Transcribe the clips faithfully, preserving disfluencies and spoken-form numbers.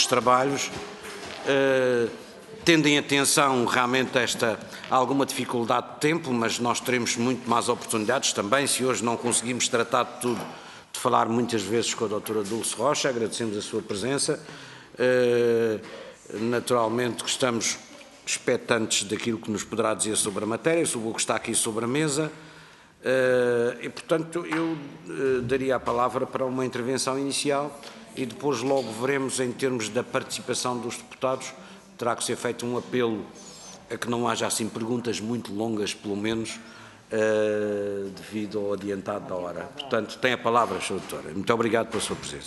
trabalhos, uh, tendo em atenção realmente esta alguma dificuldade de tempo, mas nós teremos muito mais oportunidades também, se hoje não conseguimos tratar de tudo, de falar muitas vezes com a doutora Dulce Rocha. Agradecemos a sua presença. Uh, naturalmente que estamos expectantes daquilo que nos poderá dizer sobre a matéria, sobre o que está aqui sobre a mesa, uh, e portanto eu uh, daria a palavra para uma intervenção inicial e depois logo veremos em termos da participação dos deputados. Terá que ser feito um apelo a que não haja assim perguntas muito longas, pelo menos, uh, devido ao adiantado da hora. Portanto, tem a palavra, senhora Doutora. Muito obrigado pela sua presença.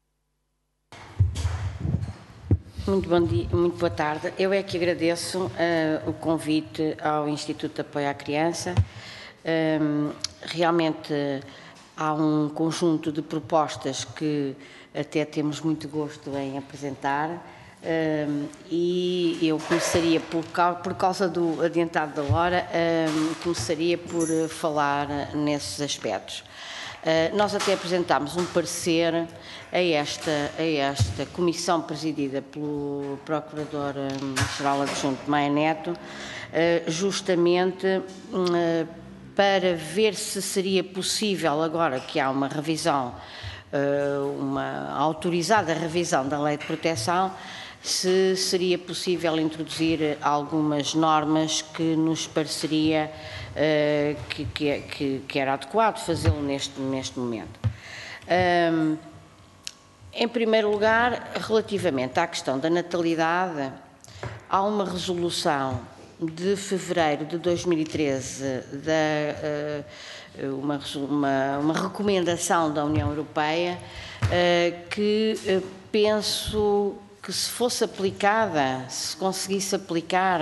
Muito bom dia, muito boa tarde. Eu é que agradeço uh, o convite ao Instituto de Apoio à Criança. Um, realmente há um conjunto de propostas que até temos muito gosto em apresentar. Um, e eu começaria, por, por causa do adiantado da hora, um, começaria por falar nesses aspectos. Uh, nós até apresentámos um parecer a esta, a esta comissão presidida pelo Procurador-Geral Adjunto Maia Neto, uh, justamente uh, para ver se seria possível, agora que há uma revisão, uh, uma autorizada revisão da Lei de Proteção, se seria possível introduzir algumas normas que nos pareceria uh, que, que, que, que era adequado fazê-lo neste, neste momento. Um, em primeiro lugar, relativamente à questão da natalidade, há uma resolução de fevereiro de dois mil e treze, da, uh, uma, uma, uma recomendação da União Europeia uh, que uh, penso que se fosse aplicada, se conseguisse aplicar,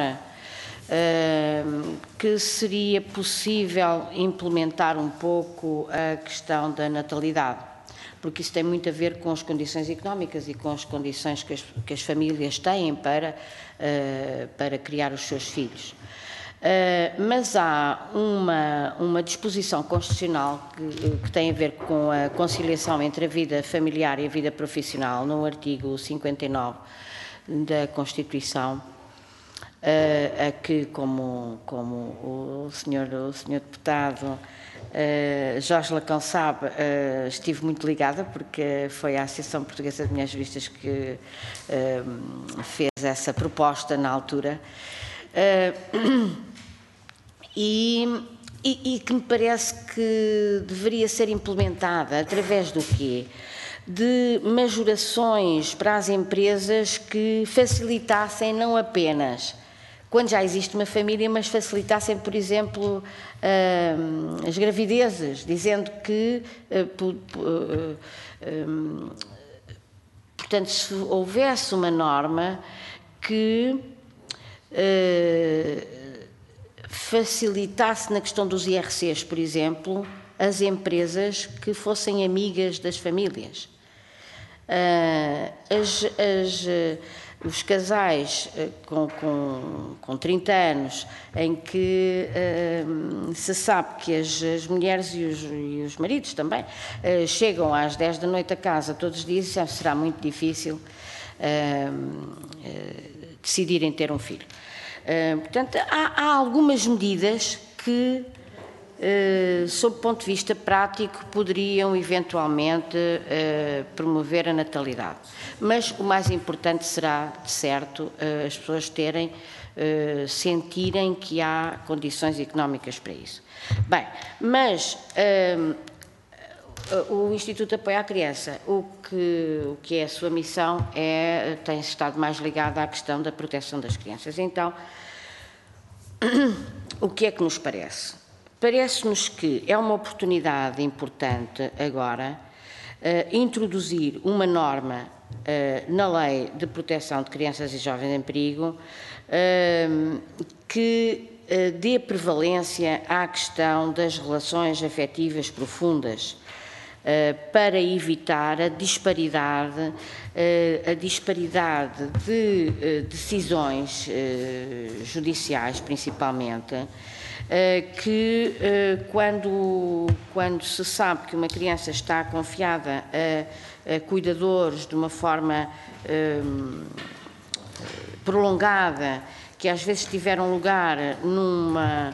uh, que seria possível implementar um pouco a questão da natalidade, porque isso tem muito a ver com as condições económicas e com as condições que as, que as famílias têm para, uh, para criar os seus filhos. Uh, mas há uma, uma disposição constitucional que, que tem a ver com a conciliação entre a vida familiar e a vida profissional, no artigo cinquenta e nove da Constituição, uh, a que, como, como o senhor, o senhor deputado uh, Jorge Lacão sabe, uh, estive muito ligada, porque foi a Associação Portuguesa de Mulheres Juristas que uh, fez essa proposta na altura. Uh, E, e, e que me parece que deveria ser implementada através do quê? De majorações para as empresas que facilitassem não apenas, quando já existe uma família, mas facilitassem, por exemplo, uh, as gravidezes, dizendo que, uh, uh, uh, portanto, se houvesse uma norma que uh, facilitasse na questão dos I R Cs, por exemplo, as empresas que fossem amigas das famílias. Uh, as, as, uh, os casais uh, com, com, com trinta anos, em que uh, se sabe que as, as mulheres e os, e os maridos também uh, chegam às dez da noite a casa todos os dias, já será muito difícil uh, uh, decidirem ter um filho. Uh, portanto, há, há algumas medidas que, uh, sob o ponto de vista prático, poderiam eventualmente uh, promover a natalidade. Mas o mais importante será, de certo, uh, as pessoas terem, uh, sentirem que há condições económicas para isso. Bem, mas uh, o Instituto de Apoio à Criança, o que, o que é a sua missão, é, tem estado mais ligado à questão da proteção das crianças. Então, o que é que nos parece? Parece-nos que é uma oportunidade importante agora uh, introduzir uma norma uh, na Lei de Proteção de Crianças e Jovens em Perigo uh, que uh, dê prevalência à questão das relações afetivas profundas, para evitar a disparidade, a disparidade de decisões judiciais, principalmente, que quando, quando se sabe que uma criança está confiada a, a cuidadores de uma forma prolongada, que às vezes tiveram lugar numa,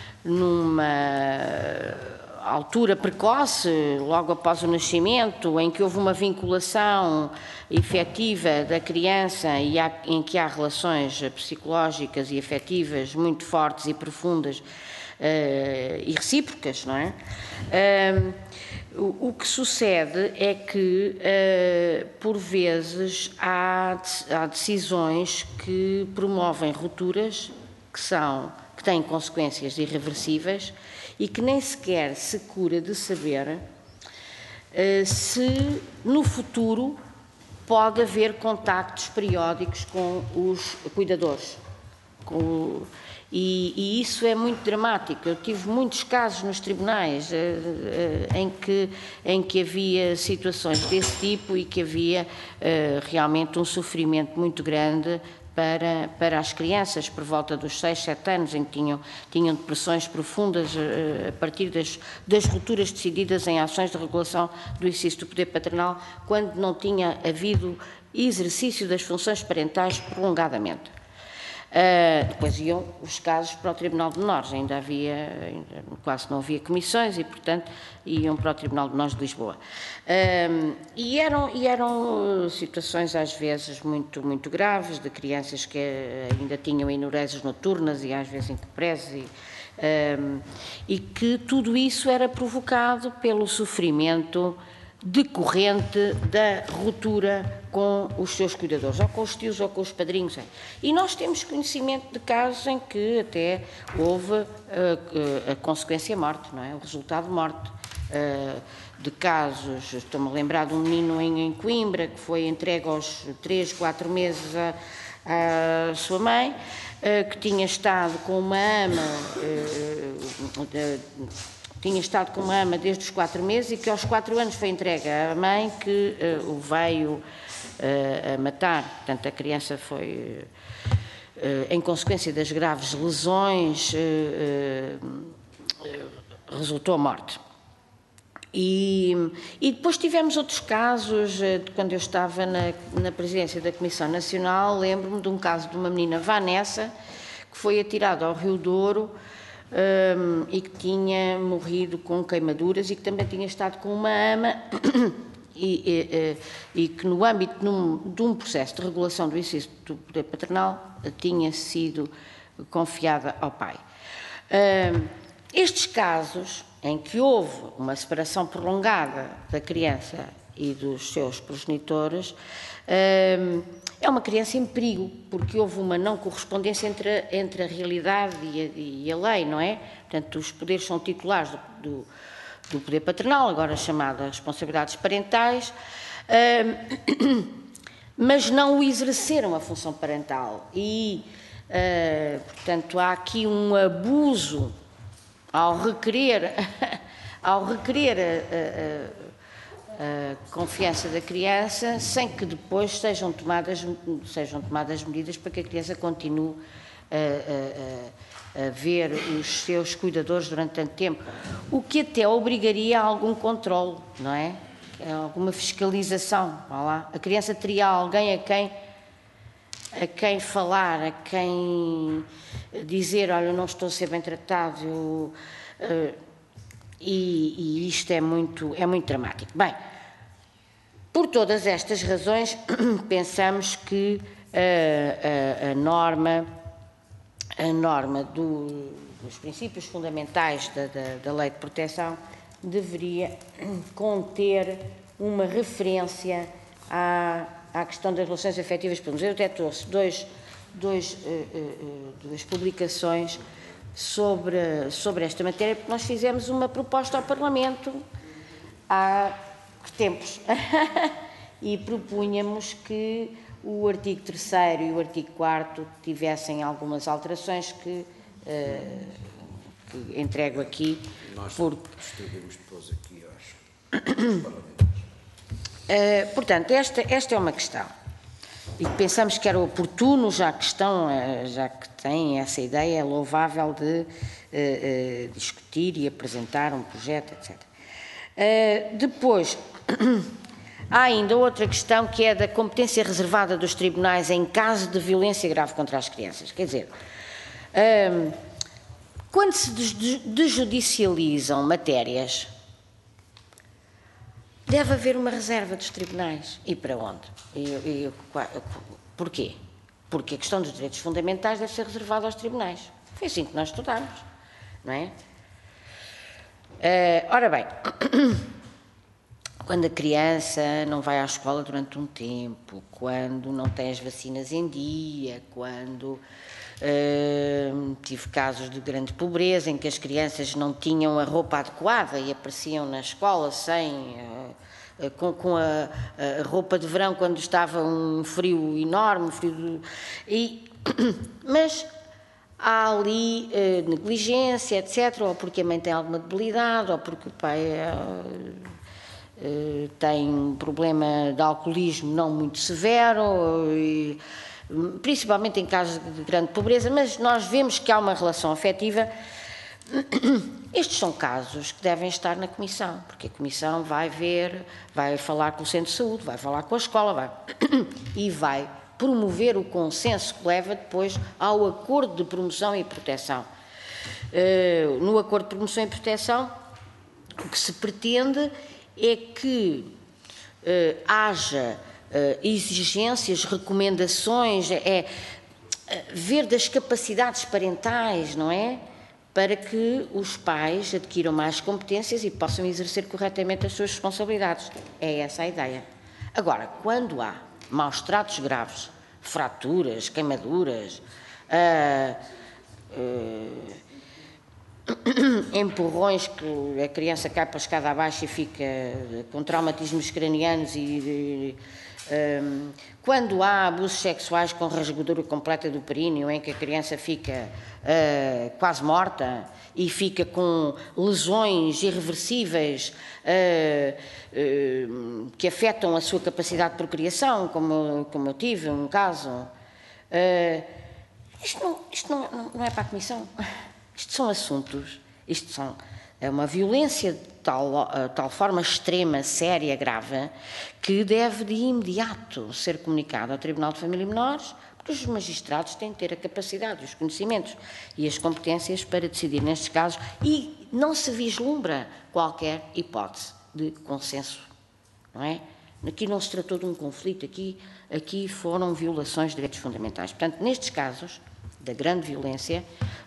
numa altura precoce, logo após o nascimento, em que houve uma vinculação efetiva da criança e há, em que há relações psicológicas e afetivas muito fortes e profundas uh, e recíprocas, não é? Uh, o, o que sucede é que, uh, por vezes, há, há decisões que promovem rupturas que são, que têm consequências irreversíveis e que nem sequer se cura de saber uh, se no futuro pode haver contactos periódicos com os cuidadores. Com, e, e isso é muito dramático. Eu tive muitos casos nos tribunais uh, uh, em, que, em que havia situações desse tipo e que havia uh, realmente um sofrimento muito grande Para, para as crianças, por volta dos seis, sete anos, em que tinham, tinham depressões profundas uh, a partir das, das rupturas decididas em ações de regulação do exercício do poder paternal, quando não tinha havido exercício das funções parentais prolongadamente. Uh, depois iam os casos para o Tribunal de Menores, ainda havia, ainda quase não havia comissões e, portanto, iam para o Tribunal de Menores de Lisboa. Uh, e, eram, e eram situações, às vezes, muito, muito graves, de crianças que ainda tinham enureses noturnas e, às vezes, incupreses, e, uh, e que tudo isso era provocado pelo sofrimento decorrente da ruptura com os seus cuidadores, ou com os tios ou com os padrinhos. E nós temos conhecimento de casos em que até houve uh, uh, a consequência morte, não é? O resultado de morte. Uh, de casos, estou-me a lembrar de um menino em, em Coimbra que foi entregue aos três, quatro meses à, à sua mãe, uh, que tinha estado com uma ama uh, uh, tinha estado com uma ama desde os quatro meses e que aos quatro anos foi entregue à mãe que uh, o veio uh, a matar. Portanto, a criança foi, uh, em consequência das graves lesões, uh, uh, resultou morte. E, e depois tivemos outros casos, uh, quando eu estava na, na presidência da Comissão Nacional, lembro-me de um caso de uma menina, Vanessa, que foi atirada ao Rio Douro, Um, e que tinha morrido com queimaduras e que também tinha estado com uma ama e, e, e que no âmbito de um, de um processo de regulação do exercício do poder paternal tinha sido confiada ao pai. Um, estes casos em que houve uma separação prolongada da criança e dos seus progenitores, um, é uma criança em perigo, porque houve uma não correspondência entre a, entre a realidade e a, e a lei, não é? Portanto, os poderes são titulares do, do, do poder paternal, agora chamada responsabilidades parentais, uh, mas não o exerceram a função parental. E, uh, portanto, há aqui um abuso ao requerer, ao requerer a, a, a confiança da criança, sem que depois sejam tomadas, sejam tomadas medidas para que a criança continue a, a, a ver os seus cuidadores durante tanto tempo, o que até obrigaria a algum controle, não é? Alguma fiscalização. Vá lá. A criança teria alguém a quem, a quem falar, a quem dizer, olha, eu não estou a ser bem tratado, eu, uh, E, e isto é muito, é muito dramático. Bem, por todas estas razões, pensamos que a, a, a norma, a norma do, dos princípios fundamentais da, da, da Lei de Proteção deveria conter uma referência à, à questão das relações afetivas. Eu até trouxe dois, dois, uh, uh, duas publicações Sobre, sobre esta matéria, porque nós fizemos uma proposta ao Parlamento há tempos e propunhamos que o artigo terceiro e o artigo quarto tivessem algumas alterações que, uh, que entrego aqui. Nós por... distribuímos depois aqui, eu acho. Uh, portanto, esta, esta é uma questão. E pensamos que era oportuno, já que estão, uh, já que têm essa ideia, é louvável de uh, uh, discutir e apresentar um projeto, etcétera. Uh, depois, há ainda outra questão que é da competência reservada dos tribunais em caso de violência grave contra as crianças. Quer dizer, uh, quando se desjudicializam matérias, deve haver uma reserva dos tribunais. E para onde? E, e, porquê? Porque a questão dos direitos fundamentais deve ser reservada aos tribunais. Foi assim que nós estudámos, não é? Uh, ora bem, quando a criança não vai à escola durante um tempo, quando não tem as vacinas em dia, quando uh, tive casos de grande pobreza em que as crianças não tinham a roupa adequada e apareciam na escola sem... Uh, Com, com a, a roupa de verão quando estava um frio enorme, um frio de, e, mas há ali eh, negligência, etcétera, ou porque a mãe tem alguma debilidade, ou porque o pai eh, eh, tem um problema de alcoolismo não muito severo, e, principalmente em casos de grande pobreza, mas nós vemos que há uma relação afetiva. Estes são casos que devem estar na Comissão, porque a Comissão vai ver, vai falar com o Centro de Saúde, vai falar com a escola, vai, e vai promover o consenso que leva depois ao Acordo de Promoção e Proteção. Uh, no Acordo de Promoção e Proteção, o que se pretende é que uh, haja uh, exigências, recomendações, é uh, ver das capacidades parentais, não é? Para que os pais adquiram mais competências e possam exercer corretamente as suas responsabilidades. É essa a ideia. Agora, quando há maus tratos graves, fraturas, queimaduras, uh, uh, empurrões que a criança cai para a escada abaixo e fica com traumatismos cranianos e... Um, quando há abusos sexuais com rasgadura completa do períneo, em que a criança fica uh, quase morta e fica com lesões irreversíveis uh, uh, que afetam a sua capacidade de procriação, como, como eu tive um caso, uh, isto, não, isto não, não é para a Comissão. Isto são assuntos, isto são, é uma violência de tal, tal forma extrema, séria, grave, que deve de imediato ser comunicado ao Tribunal de Família e Menores, porque os magistrados têm de ter a capacidade, os conhecimentos e as competências para decidir nestes casos e não se vislumbra qualquer hipótese de consenso, não é? Aqui não se tratou de um conflito, aqui, aqui foram violações de direitos fundamentais. Portanto, nestes casos da grande violência,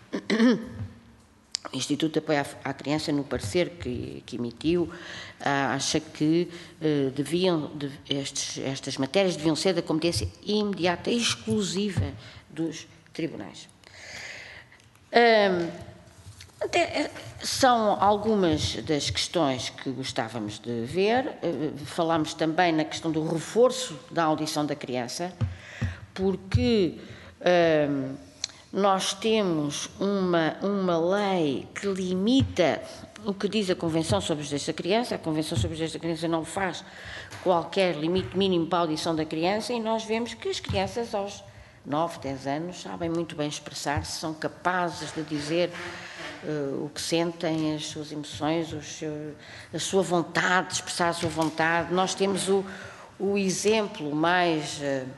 o Instituto de Apoio à Criança, no parecer que, que emitiu, acha que uh, deviam, de, estes, estas matérias deviam ser da competência imediata e exclusiva dos tribunais. Um, até, são algumas das questões que gostávamos de ver. Uh, falámos também na questão do reforço da audição da criança, porque... Um, nós temos uma, uma lei que limita o que diz a Convenção sobre os Direitos da Criança. A Convenção sobre os Direitos da Criança não faz qualquer limite mínimo para a audição da criança e nós vemos que as crianças aos nove, dez anos sabem muito bem expressar-se, são capazes de dizer uh, o que sentem, as suas emoções, os seu, a sua vontade, de expressar a sua vontade. Nós temos o, o exemplo mais... Uh,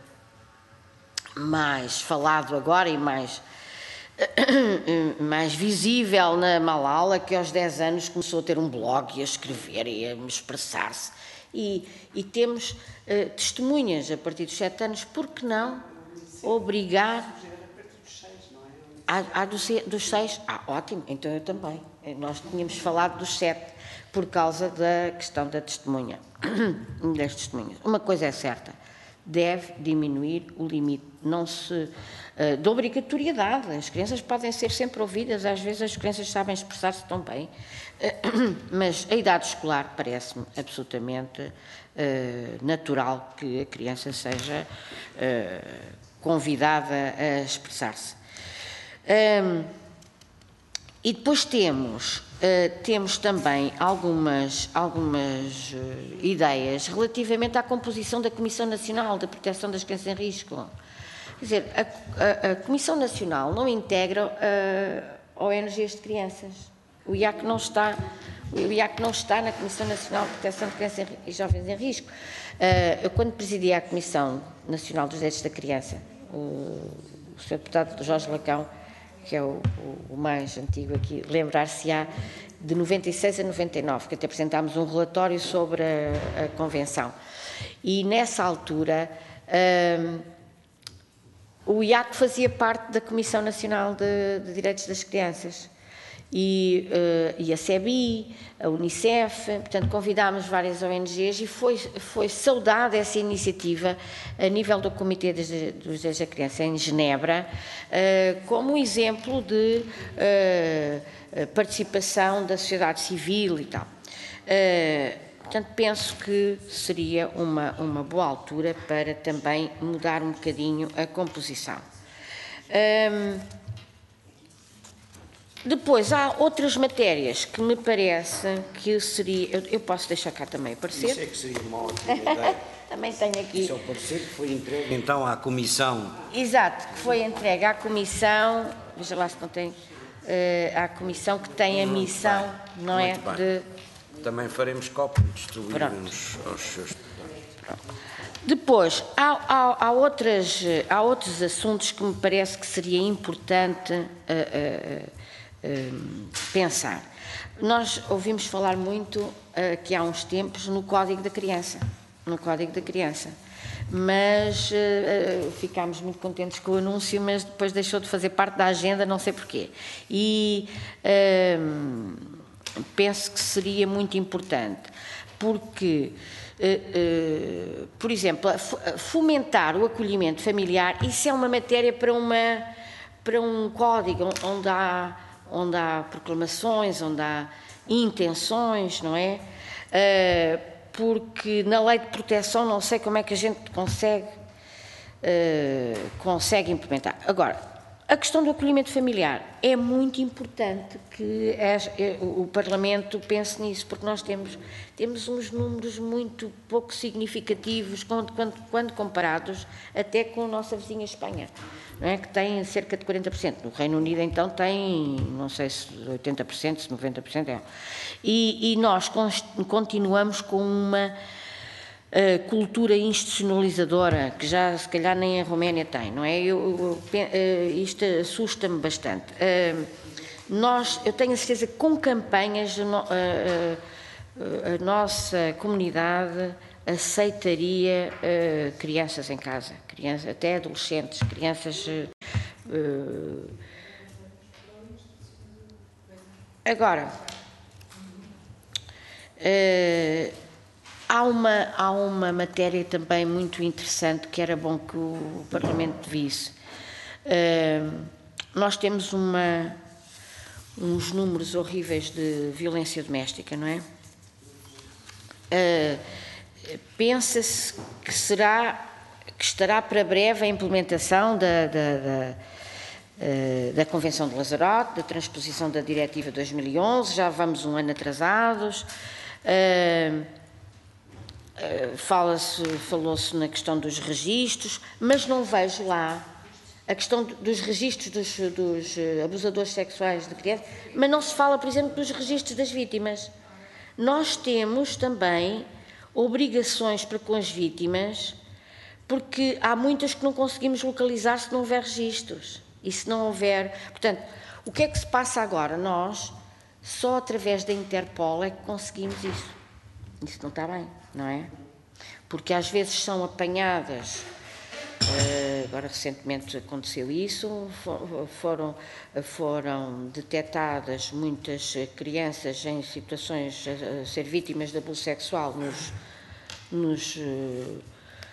mais falado agora e mais, mais visível na Malala, que aos dez anos começou a ter um blog e a escrever e a expressar-se. E, e temos uh, testemunhas a partir dos sete anos, por que não obrigar... Há dos, dos seis? Ah, ótimo, então eu também. Nós tínhamos falado dos sete, por causa da questão da testemunha, das testemunhas. Uma coisa é certa, deve diminuir o limite, não se, uh, de obrigatoriedade. As crianças podem ser sempre ouvidas, às vezes as crianças sabem expressar-se tão bem, uh, mas a idade escolar parece-me absolutamente uh, natural que a criança seja uh, convidada a expressar-se. Um, e depois temos, uh, temos também algumas, algumas uh, ideias relativamente à composição da Comissão Nacional de Proteção das Crianças em Risco. Quer dizer, a, a, a Comissão Nacional não integra uh, O N Gs de crianças. O I A C não está, o I A C não está na Comissão Nacional de Proteção de Crianças e Jovens em Risco. Uh, eu, quando presidia a Comissão Nacional dos Direitos da Criança, o, o senhor deputado Jorge Lacão, que é o, o mais antigo aqui, lembrar-se-á de noventa e seis a noventa e nove, que até apresentámos um relatório sobre a, a Convenção. E nessa altura, uh, o I A C fazia parte da Comissão Nacional de, de Direitos das Crianças. E, uh, e a SEBI, a Unicef, portanto convidámos várias O N Gs e foi, foi saudada essa iniciativa a nível do Comitê dos Direitos da Criança em Genebra, uh, como um exemplo de uh, participação da sociedade civil e tal. Uh, portanto, penso que seria uma, uma boa altura para também mudar um bocadinho a composição. Um, Depois, há outras matérias que me parece que seria... Eu, eu posso deixar cá também o parecer? Isso é que seria uma ótima ideia. Também tenho aqui... Isso é o parecer que foi entregue, então, à Comissão. Exato, que foi entregue à Comissão... Veja lá se não tem... Uh, à Comissão que tem a muito missão, bem, não é? Bem. De... Também faremos cópia e distribuiremos aos seus... Pronto. Depois, há, há, há, outras, há outros assuntos que me parece que seria importante... Uh, uh, pensar. Nós ouvimos falar muito uh, que há uns tempos no Código da Criança, no Código da Criança, mas uh, ficámos muito contentes com o anúncio, mas depois deixou de fazer parte da agenda, não sei porquê. E uh, penso que seria muito importante, porque, uh, uh, por exemplo, fomentar o acolhimento familiar, isso é uma matéria para, uma, para um código onde há onde há proclamações, onde há intenções, não é? Uh, porque na lei de proteção não sei como é que a gente consegue, uh, consegue implementar. Agora, a questão do acolhimento familiar é muito importante que é, o Parlamento pense nisso, porque nós temos, temos uns números muito pouco significativos quando, quando, quando comparados até com a nossa vizinha Espanha, não é? Que tem cerca de quarenta por cento. No Reino Unido, então, tem, não sei se oitenta por cento, se noventa por cento é. E, e nós continuamos com uma uh, cultura institucionalizadora, que já, se calhar, nem a Roménia tem, não é? Eu, eu, uh, isto assusta-me bastante. Uh, nós, eu tenho a certeza que com campanhas uh, uh, uh, a nossa comunidade aceitaria uh, crianças em casa, crianças, até adolescentes, crianças... Uh, agora, uh, há, uma, há uma matéria também muito interessante que era bom que o Parlamento visse. Uh, nós temos uma, uns números horríveis de violência doméstica, não é? Uh, Pensa-se que, será, que estará para breve a implementação da, da, da, da Convenção de Lanzarote, da transposição da Diretiva dois mil e onze, já vamos um ano atrasados. Uh, uh, fala-se, falou-se na questão dos registros, mas não vejo lá a questão dos registros dos, dos abusadores sexuais de crianças, mas não se fala, por exemplo, dos registros das vítimas. Nós temos também obrigações para com as vítimas, porque há muitas que não conseguimos localizar se não houver registros. E se não houver... Portanto, o que é que se passa agora? Nós, só através da Interpol é que conseguimos isso. Isso não está bem, não é? Porque às vezes são apanhadas... Agora, recentemente aconteceu isso, foram, foram detectadas muitas crianças em situações a ser vítimas de abuso sexual nos, nos um,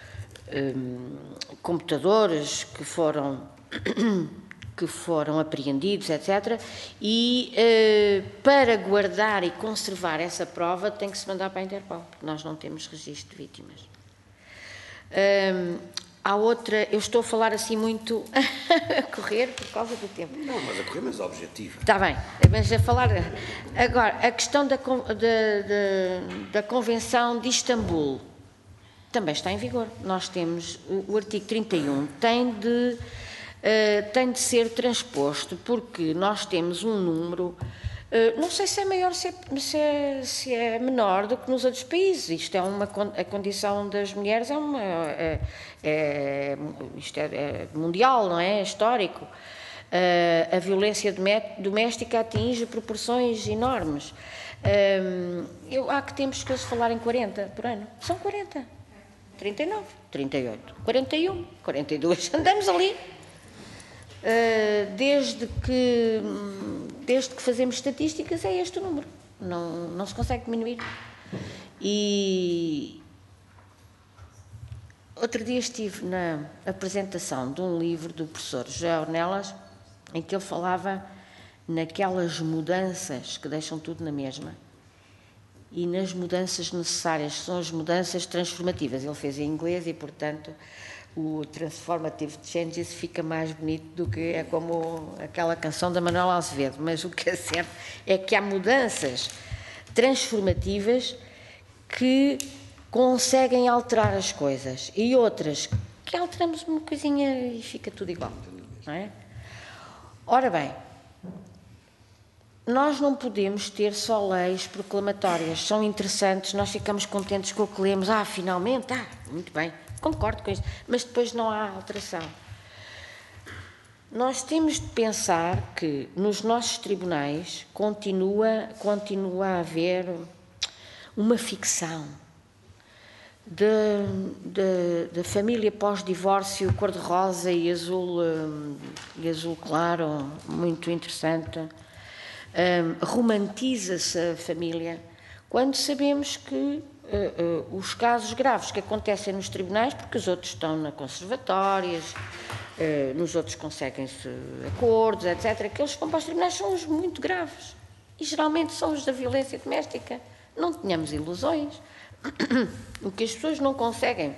computadores que foram, que foram apreendidos, etcétera. E uh, para guardar e conservar essa prova tem que se mandar para a Interpol, porque nós não temos registro de vítimas. Um, há outra, eu estou a falar assim muito a correr por causa do tempo. Não, mas a correr, mas objetiva. Está bem, mas a falar... Agora, a questão da, da, da, da Convenção de Istambul também está em vigor. Nós temos, o, o artigo trinta e um tem de, uh, tem de ser transposto, porque nós temos um número... Uh, não sei se é maior, se é, se, é, se é menor do que nos outros países. Isto é uma, a condição das mulheres é uma, é, é, isto é, é mundial, não é? É histórico. Uh, a violência doméstica atinge proporções enormes. Uh, eu, há que tempos que eu se falar em quarenta por ano. São quarenta. trinta e nove, trinta e oito, quarenta e um, quarenta e dois. Andamos ali. Uh, desde que desde que fazemos estatísticas é este o número, não, não se consegue diminuir. E outro dia estive na apresentação de um livro do professor José Ornelas, em que ele falava naquelas mudanças que deixam tudo na mesma e nas mudanças necessárias, que são as mudanças transformativas. Ele fez em inglês e, portanto, o Transformative Changes fica mais bonito do que é como aquela canção da Manuela Azevedo, mas o que é certo é que há mudanças transformativas que conseguem alterar as coisas e outras que alteramos uma coisinha e fica tudo igual, não é? Ora bem, nós não podemos ter só leis proclamatórias, são interessantes, nós ficamos contentes com o que lemos, ah, finalmente, ah, muito bem, concordo com isso, mas depois não há alteração. Nós temos de pensar que nos nossos tribunais continua, continua a haver uma ficção da família pós-divórcio cor-de-rosa e azul, e azul claro, muito interessante. Um, romantiza-se a família, quando sabemos que uh, uh, os casos graves que acontecem nos tribunais, porque os outros estão na conservatórias, uh, nos outros conseguem-se acordos, etcétera, aqueles que vão para os tribunais são os muito graves, e geralmente são os da violência doméstica. Não tenhamos ilusões. O que as pessoas não conseguem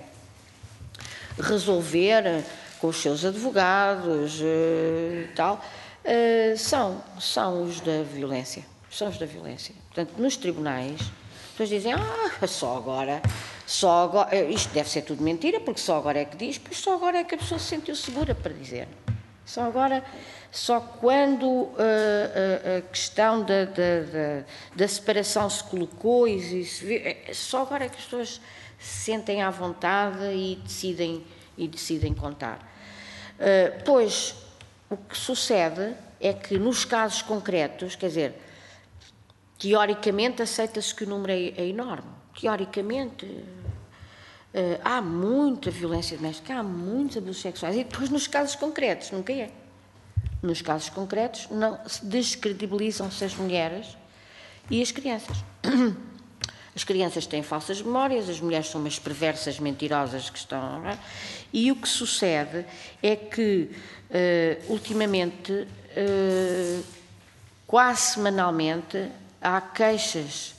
resolver com os seus advogados e uh, tal, Uh, são, são os da violência, são os da violência. Portanto, nos tribunais, as pessoas dizem, ah, só agora, só agora, isto deve ser tudo mentira, porque só agora é que diz, pois só agora é que a pessoa se sentiu segura para dizer. Só agora, só quando uh, a, a questão da, da, da, da separação se colocou, e se viu, só agora é que as pessoas se sentem à vontade e decidem, e decidem contar. Uh, pois, o que sucede é que nos casos concretos, quer dizer, teoricamente aceita-se que o número é, é enorme. Teoricamente uh, há muita violência doméstica, há muitos abusos sexuais, e depois nos casos concretos nunca é. Nos casos concretos não se descredibilizam-se as mulheres e as crianças. As crianças têm falsas memórias, as mulheres são umas perversas mentirosas que estão... Não é? E o que sucede é que, uh, ultimamente, uh, quase semanalmente, há queixas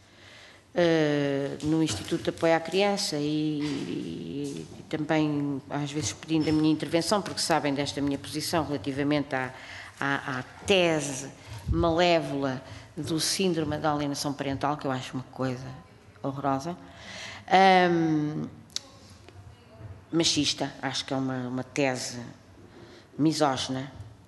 uh, no Instituto de Apoio à Criança e, e, e também, às vezes, pedindo a minha intervenção, porque sabem desta minha posição relativamente à, à, à tese malévola do síndrome da alienação parental, que eu acho uma coisa horrorosa, um, machista, acho que é uma, uma tese misógina,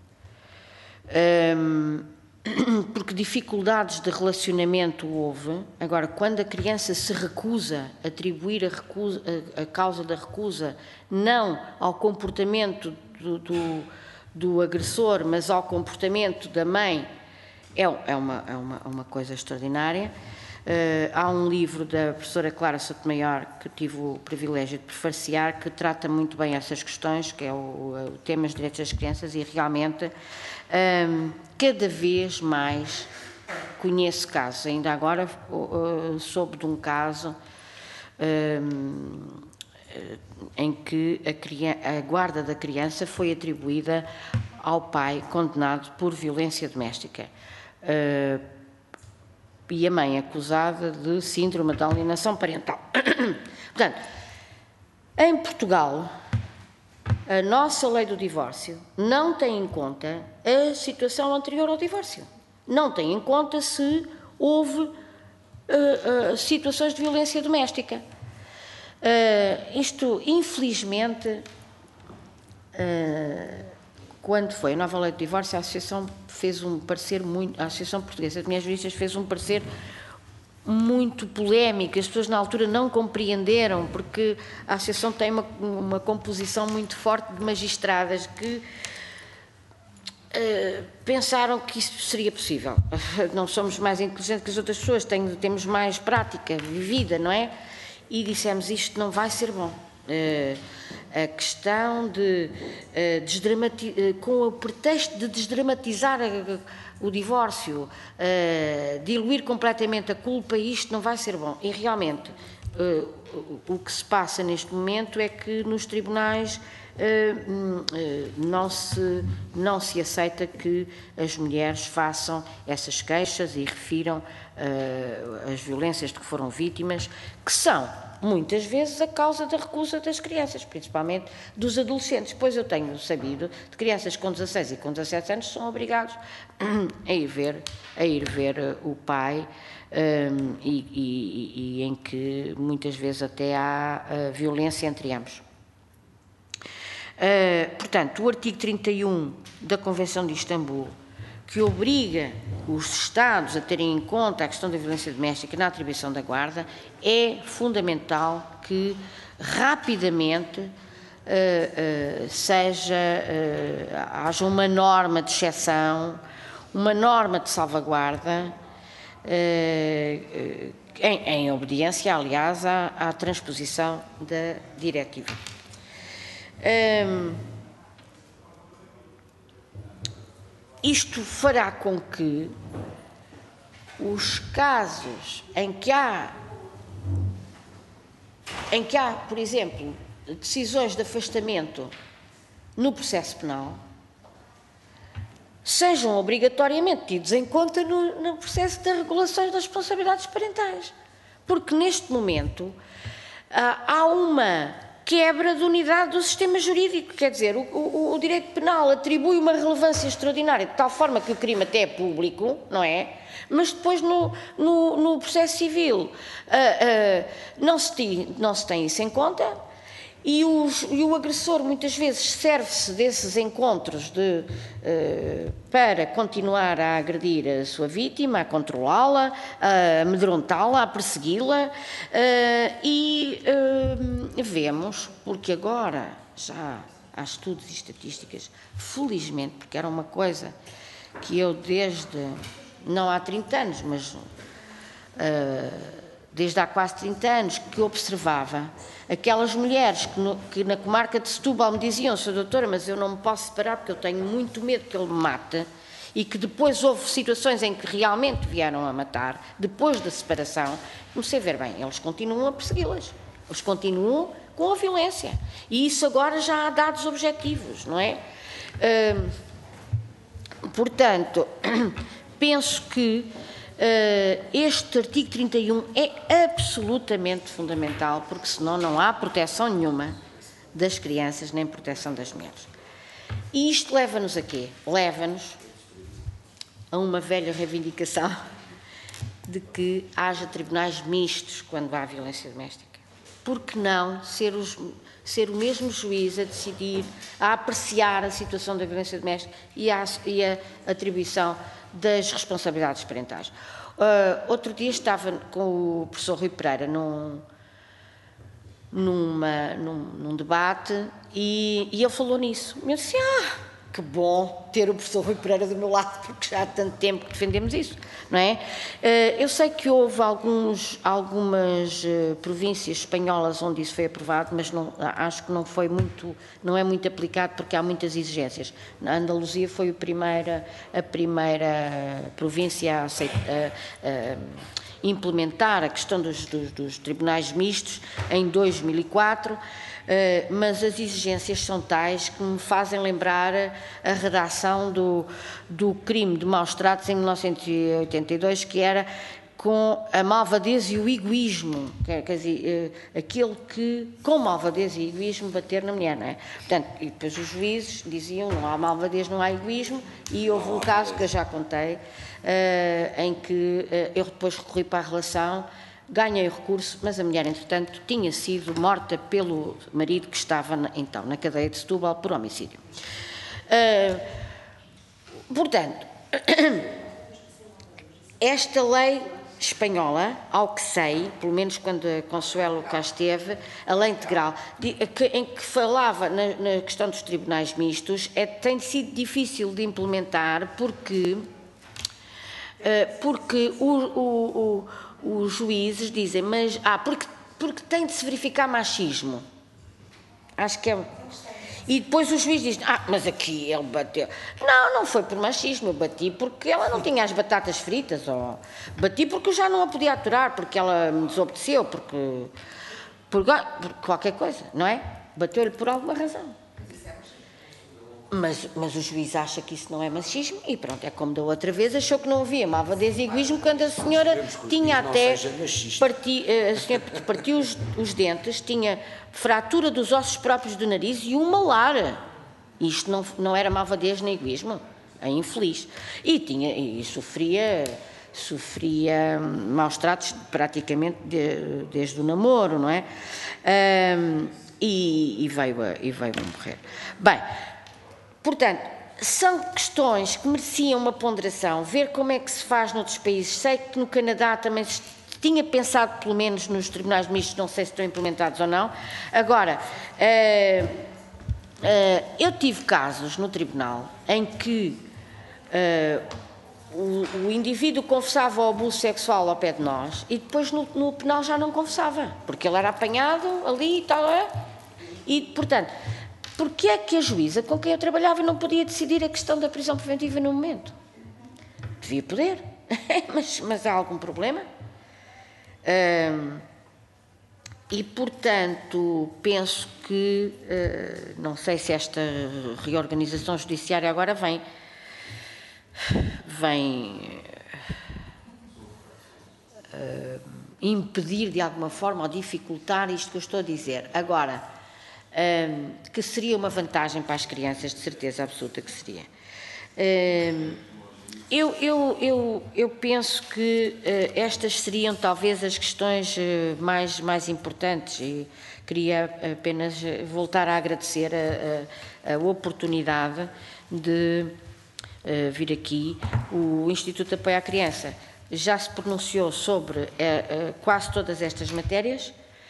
um, porque dificuldades de relacionamento houve. Agora, quando a criança se recusa a atribuir a, recusa, a, a causa da recusa não ao comportamento do, do, do agressor, mas ao comportamento da mãe, É, é, uma, é uma, uma coisa extraordinária. Uh, há um livro da professora Clara Sotomayor que tive o privilégio de prefaciar, que trata muito bem essas questões, que é o, o tema dos direitos das crianças, e realmente um, cada vez mais conheço casos. Ainda agora uh, soube de um caso um, em que a, criança, a guarda da criança foi atribuída ao pai condenado por violência doméstica. Uh, e a mãe acusada de síndrome de alienação parental. Portanto, em Portugal, a nossa lei do divórcio não tem em conta a situação anterior ao divórcio. Não tem em conta se houve uh, uh, situações de violência doméstica. Uh, isto, infelizmente, uh, quando foi a nova lei do divórcio, a Associação fez um parecer muito, a Associação Portuguesa de Mulheres Juristas fez um parecer muito polémico. As pessoas na altura não compreenderam, porque a Associação tem uma, uma composição muito forte de magistradas que uh, pensaram que isso seria possível. Não somos mais inteligentes que as outras pessoas, tem, temos mais prática vivida, não é? E dissemos, isto não vai ser bom. Uh, a questão de, uh, desdramatizar, uh, com o pretexto de desdramatizar a, a, o divórcio, uh, diluir completamente a culpa, isto não vai ser bom. E realmente, uh, o, o que se passa neste momento é que nos tribunais uh, uh, não, se, não se aceita que as mulheres façam essas queixas e refiram uh, as violências de que foram vítimas, que são muitas vezes a causa da recusa das crianças, principalmente dos adolescentes. Pois eu tenho sabido de crianças com dezasseis e com dezassete anos que são obrigados a ir ver, a ir ver o pai um, e, e, e em que muitas vezes até há uh, violência entre ambos. Uh, portanto, o artigo trinta e um da Convenção de Istambul, que obriga os Estados a terem em conta a questão da violência doméstica na atribuição da guarda, é fundamental que rapidamente uh, uh, seja, uh, haja uma norma de exceção, uma norma de salvaguarda, uh, uh, em, em obediência, aliás, à, à transposição da diretiva. Um, Isto fará com que os casos em que há, em que há, por exemplo, decisões de afastamento no processo penal, sejam obrigatoriamente tidos em conta no, no processo de regulações das responsabilidades parentais. Porque neste momento há uma quebra de unidade do sistema jurídico, quer dizer, o, o, o direito penal atribui uma relevância extraordinária de tal forma que o crime até é público, não é? Mas depois no, no, no processo civil uh, uh, não, se tem, não se tem isso em conta e, os, e o agressor muitas vezes serve-se desses encontros de, uh, para continuar a agredir a sua vítima, a controlá-la, a amedrontá-la, a persegui-la uh, e uh, vemos, porque agora já há estudos e estatísticas, felizmente, porque era uma coisa que eu desde, não há trinta anos, mas uh, desde há quase trinta anos que observava aquelas mulheres que, no, que na comarca de Setúbal me diziam, senhora doutora, mas eu não me posso separar porque eu tenho muito medo que ele me mate, e que depois houve situações em que realmente vieram a matar, depois da separação, comecei a ver bem, eles continuam a persegui-las, eles continuam com a violência, e isso agora já há dados objetivos, não é? Hum, portanto, penso que Uh, este artigo trinta e um é absolutamente fundamental, porque senão não há proteção nenhuma das crianças, nem proteção das mulheres. E isto leva-nos a quê? Leva-nos a uma velha reivindicação de que haja tribunais mistos quando há violência doméstica. Por que não ser, os, ser o mesmo juiz a decidir, a apreciar a situação da violência doméstica e a, e a atribuição das responsabilidades parentais. Uh, outro dia estava com o professor Rui Pereira num, numa, num, num debate e, e ele falou nisso. Eu disse, ah, que bom ter o professor Rui Pereira do meu lado, porque já há tanto tempo que defendemos isso, não é? Uh, eu sei que houve alguns, algumas uh, províncias espanholas onde isso foi aprovado, mas não, acho que não foi muito, não é muito aplicado porque há muitas exigências. Na Andaluzia foi a primeira, a primeira província a, aceitar, a, a implementar a questão dos, dos, dos tribunais mistos em dois mil e quatro, Uh, mas as exigências são tais que me fazem lembrar a, a redação do, do crime de maus tratos em mil novecentos e oitenta e dois, que era com a malvadez e o egoísmo, quer, quer dizer, aquele que, com malvadez e egoísmo, bater na mulher, não é? Portanto, e depois os juízes diziam, não há malvadez, não há egoísmo, e houve um caso que eu já contei, uh, em que uh, eu depois recorri para a relação, ganhei o recurso, mas a mulher, entretanto, tinha sido morta pelo marido que estava, na, então, na cadeia de Setúbal por homicídio. Uh, portanto, esta lei espanhola, ao que sei, pelo menos quando a Consuelo cá esteve, a lei integral, em que falava na, na questão dos tribunais mistos, é, tem sido difícil de implementar porque, porque o, o, o, os juízes dizem, mas, ah, porque, porque tem de se verificar machismo. Acho que é... E depois o juiz diz, ah, mas aqui ele bateu. Não, não foi por machismo, eu bati porque ela não tinha as batatas fritas, ou bati porque eu já não a podia aturar, porque ela me desobedeceu, porque, por, por qualquer coisa, não é? Bateu-lhe por alguma razão. Mas, mas o juiz acha que isso não é machismo e pronto, é como da outra vez, achou que não havia malvadez e egoísmo quando a senhora tinha até parti, a senhora partiu os, os dentes, tinha fratura dos ossos próprios do nariz e um malar. Isto não, não era malvadez nem egoísmo, é infeliz. E, tinha, e sofria, sofria maus tratos praticamente de, desde o namoro, não é? Um, e, e, veio a, e veio a morrer. Bem, portanto, são questões que mereciam uma ponderação, ver como é que se faz noutros países. Sei que no Canadá também se tinha pensado, pelo menos nos tribunais mistos, não sei se estão implementados ou não. Agora, uh, uh, eu tive casos no tribunal em que uh, o, o indivíduo confessava o abuso sexual ao pé de nós e depois no, no penal já não confessava, porque ele era apanhado ali e tal. E, portanto... Porque é que a juíza com quem eu trabalhava não podia decidir a questão da prisão preventiva no momento? Devia poder, mas, mas há algum problema? Hum, e, portanto, penso que, uh, não sei se esta reorganização judiciária agora vem, vem uh, impedir de alguma forma ou dificultar isto que eu estou a dizer. Agora, Um, que seria uma vantagem para as crianças, de certeza absoluta que seria. Um, eu, eu, eu, eu penso que uh, estas seriam talvez as questões uh, mais, mais importantes e queria apenas voltar a agradecer a, a, a oportunidade de uh, vir aqui. O Instituto de Apoio à Criança já se pronunciou sobre uh, uh, quase todas estas matérias,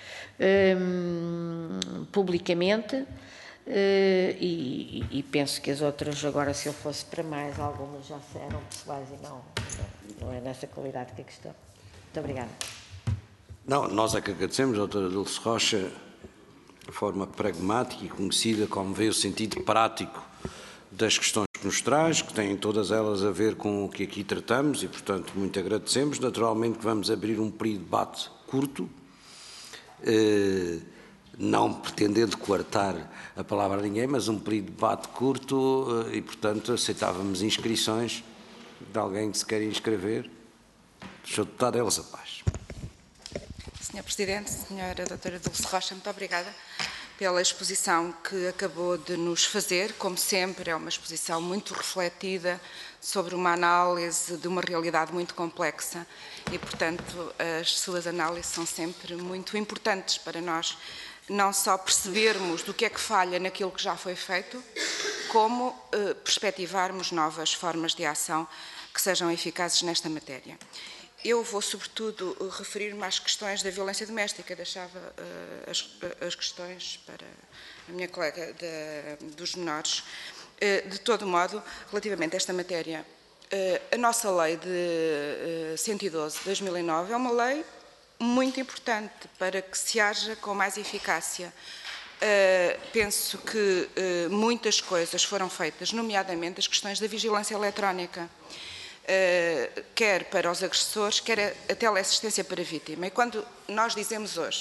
Um, publicamente uh, e, e penso que as outras agora, se eu fosse para mais, algumas já eram pessoais e não, não, não é nessa qualidade que a questão. Muito obrigada. Não, nós é que agradecemos, doutora Dulce Rocha, a forma pragmática e conhecida, como vê o sentido prático das questões que nos traz, que têm todas elas a ver com o que aqui tratamos e, portanto, muito agradecemos. Naturalmente que vamos abrir um período de debate curto, Uh, não pretendendo coartar a palavra a ninguém, mas um período de debate curto uh, e, portanto, aceitávamos inscrições de alguém que se quer inscrever. senhora Deputada Elsa Paz. senhor Presidente, senhora doutora Dulce Rocha, muito obrigada pela exposição que acabou de nos fazer. Como sempre, é uma exposição muito refletida sobre uma análise de uma realidade muito complexa e, portanto, as suas análises são sempre muito importantes para nós, não só percebermos do que é que falha naquilo que já foi feito, como eh, perspectivarmos novas formas de ação que sejam eficazes nesta matéria. Eu vou, sobretudo, referir-me às questões da violência doméstica, deixava uh, as, as questões para a minha colega de, dos menores. Uh, de todo modo, relativamente a esta matéria, uh, a nossa lei de uh, cento e doze de dois mil e nove é uma lei muito importante para que se haja com mais eficácia. Uh, penso que uh, muitas coisas foram feitas, nomeadamente as questões da vigilância eletrónica. Uh, quer para os agressores, quer a, a teleassistência para a vítima. E quando nós dizemos hoje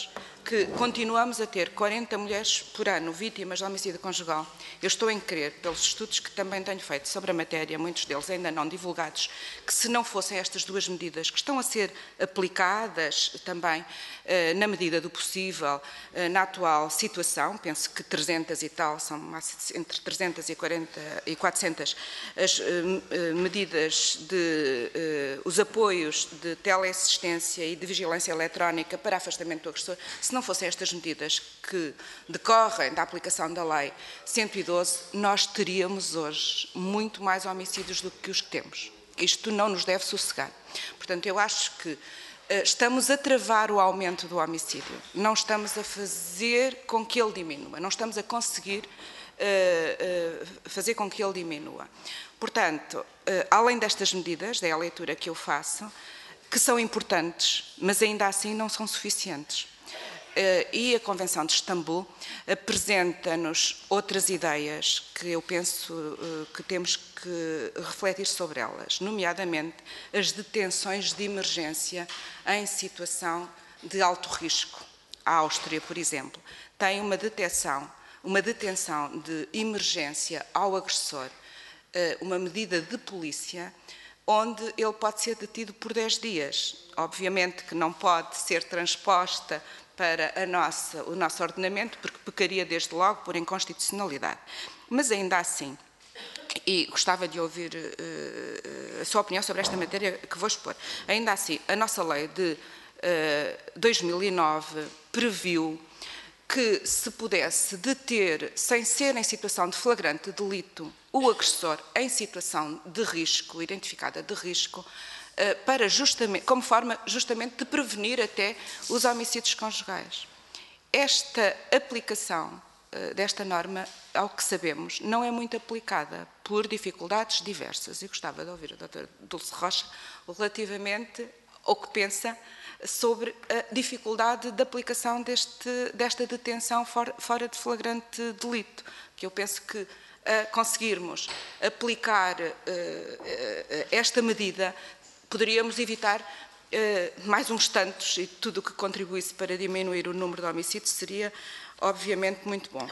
que continuamos a ter quarenta mulheres por ano vítimas de homicídio conjugal, eu estou em crer, pelos estudos que também tenho feito sobre a matéria, muitos deles ainda não divulgados, que se não fossem estas duas medidas que estão a ser aplicadas também eh, na medida do possível eh, na atual situação, penso que trezentas e tal, são entre trezentas e quarenta e quatrocentas as eh, medidas de eh, os apoios de teleassistência e de vigilância eletrónica para afastamento do agressor, se não fossem estas medidas que decorrem da aplicação da Lei cento e doze, nós teríamos hoje muito mais homicídios do que os que temos. Isto não nos deve sossegar. Portanto, eu acho que uh, estamos a travar o aumento do homicídio, não estamos a fazer com que ele diminua, não estamos a conseguir uh, uh, fazer com que ele diminua. Portanto, uh, além destas medidas, é a leitura que eu faço, que são importantes, mas ainda assim não são suficientes. Uh, e a Convenção de Istambul apresenta-nos outras ideias que eu penso uh, que temos que refletir sobre elas, nomeadamente as detenções de emergência em situação de alto risco. A Áustria, por exemplo, tem uma detenção, uma detenção de emergência ao agressor, uh, uma medida de polícia, onde ele pode ser detido por dez dias. Obviamente que não pode ser transposta para a nossa, o nosso ordenamento, porque pecaria desde logo por inconstitucionalidade. Mas ainda assim, e gostava de ouvir uh, a sua opinião sobre esta matéria que vou expor, ainda assim, a nossa lei de uh, dois mil e nove previu que se pudesse deter, sem ser em situação de flagrante delito, o agressor em situação de risco, identificada de risco, para justamente, como forma justamente de prevenir até os homicídios conjugais. Esta aplicação uh, desta norma, ao que sabemos, não é muito aplicada por dificuldades diversas. E gostava de ouvir a doutora Dulce Rocha relativamente ao que pensa sobre a dificuldade de aplicação deste, desta detenção for, fora de flagrante delito, que eu penso que a conseguirmos aplicar uh, uh, esta medida poderíamos evitar uh, mais uns tantos, e tudo o que contribuísse para diminuir o número de homicídios seria, obviamente, muito bom.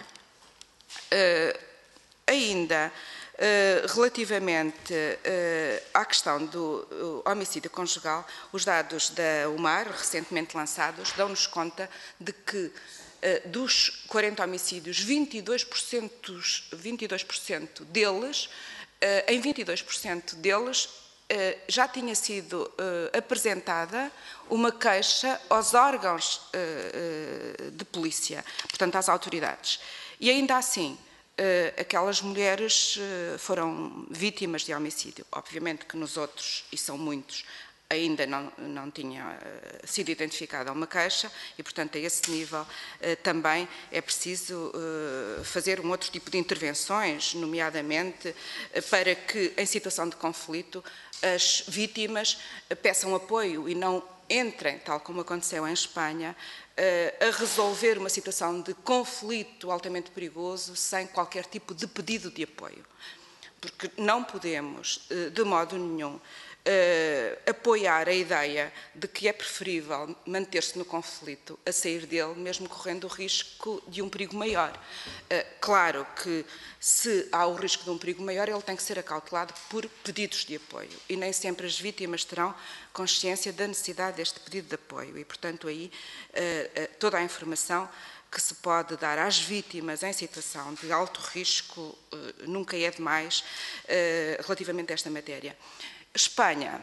Uh, ainda, uh, relativamente uh, à questão do uh, homicídio conjugal, os dados da UMAR, recentemente lançados, dão-nos conta de que uh, dos quarenta homicídios, vinte e dois por cento, vinte e dois por cento deles, uh, em vinte e dois por cento deles, já tinha sido uh, apresentada uma queixa aos órgãos uh, de polícia, portanto às autoridades. E ainda assim, uh, aquelas mulheres uh, foram vítimas de homicídio. Obviamente que nos outros, e são muitos, ainda não, não tinha uh, sido identificada uma queixa e, portanto, a esse nível uh, também é preciso uh, fazer um outro tipo de intervenções, nomeadamente uh, para que, em situação de conflito, as vítimas uh, peçam apoio e não entrem, tal como aconteceu em Espanha, uh, a resolver uma situação de conflito altamente perigoso sem qualquer tipo de pedido de apoio. Porque não podemos, uh, de modo nenhum, Uh, apoiar a ideia de que é preferível manter-se no conflito a sair dele, mesmo correndo o risco de um perigo maior. Uh, claro que, se há o risco de um perigo maior, ele tem que ser acautelado por pedidos de apoio. E nem sempre as vítimas terão consciência da necessidade deste pedido de apoio. E, portanto, aí uh, uh, toda a informação que se pode dar às vítimas em situação de alto risco uh, nunca é demais uh, relativamente a esta matéria. Espanha,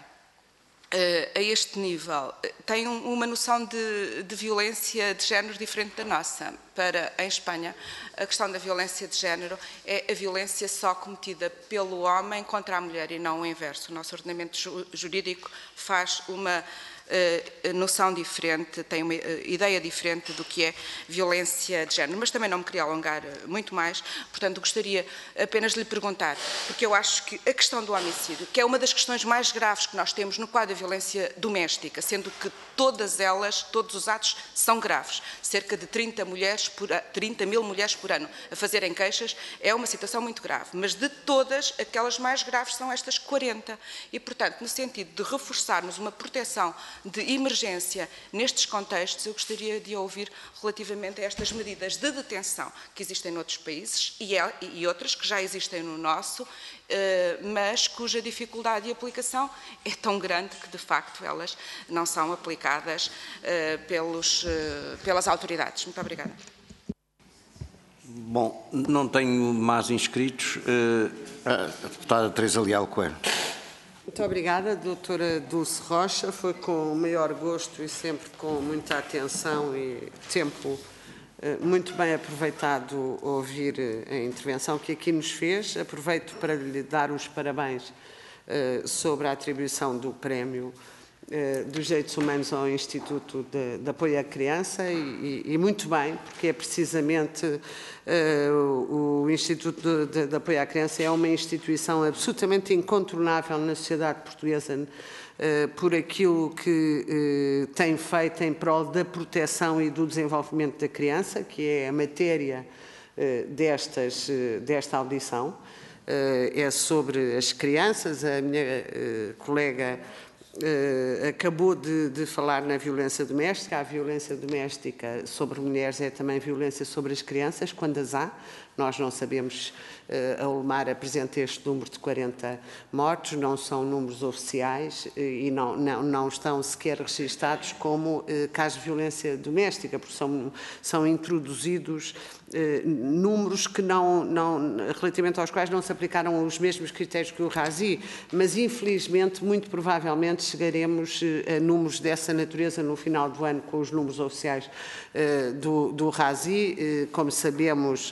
a este nível, tem uma noção de, de violência de género diferente da nossa. Para, em Espanha, a questão da violência de género é a violência só cometida pelo homem contra a mulher e não o inverso. O nosso ordenamento jurídico faz uma Uh, noção diferente, tem uma uh, ideia diferente do que é violência de género, mas também não me queria alongar uh, muito mais, portanto gostaria apenas de lhe perguntar, porque eu acho que a questão do homicídio, que é uma das questões mais graves que nós temos no quadro da violência doméstica, sendo que todas elas, todos os atos são graves, cerca de trinta, mulheres por, trinta mil mulheres por ano a fazerem queixas, é uma situação muito grave, mas de todas, aquelas mais graves são estas quarenta, e portanto, no sentido de reforçarmos uma proteção de emergência nestes contextos, eu gostaria de ouvir relativamente a estas medidas de detenção que existem noutros países e, e outras que já existem no nosso, mas cuja dificuldade de aplicação é tão grande que, de facto, elas não são aplicadas pelos, pelas autoridades. Muito obrigada. Bom, não tenho mais inscritos. A deputada Teresa Leal Coelho. Muito obrigada, doutora Dulce Rocha. Foi com o maior gosto e sempre com muita atenção e tempo muito bem aproveitado ouvir a intervenção que aqui nos fez. Aproveito para lhe dar os parabéns sobre a atribuição do prémio dos Direitos Humanos ao Instituto de, de Apoio à Criança e, e muito bem, porque é precisamente uh, o Instituto de, de, de Apoio à Criança é uma instituição absolutamente incontornável na sociedade portuguesa uh, por aquilo que uh, tem feito em prol da proteção e do desenvolvimento da criança, que é a matéria uh, destas, uh, desta audição. Uh, é sobre as crianças. A minha uh, colega Uh, acabou de, de falar na violência doméstica. A violência doméstica sobre mulheres é também violência sobre as crianças, quando as há. Nós não sabemos, uh, a Olmar apresenta este número de quarenta mortos, não são números oficiais uh, e não, não, não estão sequer registados como uh, casos de violência doméstica, porque são, são introduzidos uh, números que não, não, relativamente aos quais não se aplicaram os mesmos critérios que o RASI, mas infelizmente, muito provavelmente, chegaremos a números dessa natureza no final do ano com os números oficiais uh, do, do RASI. Uh, como sabemos,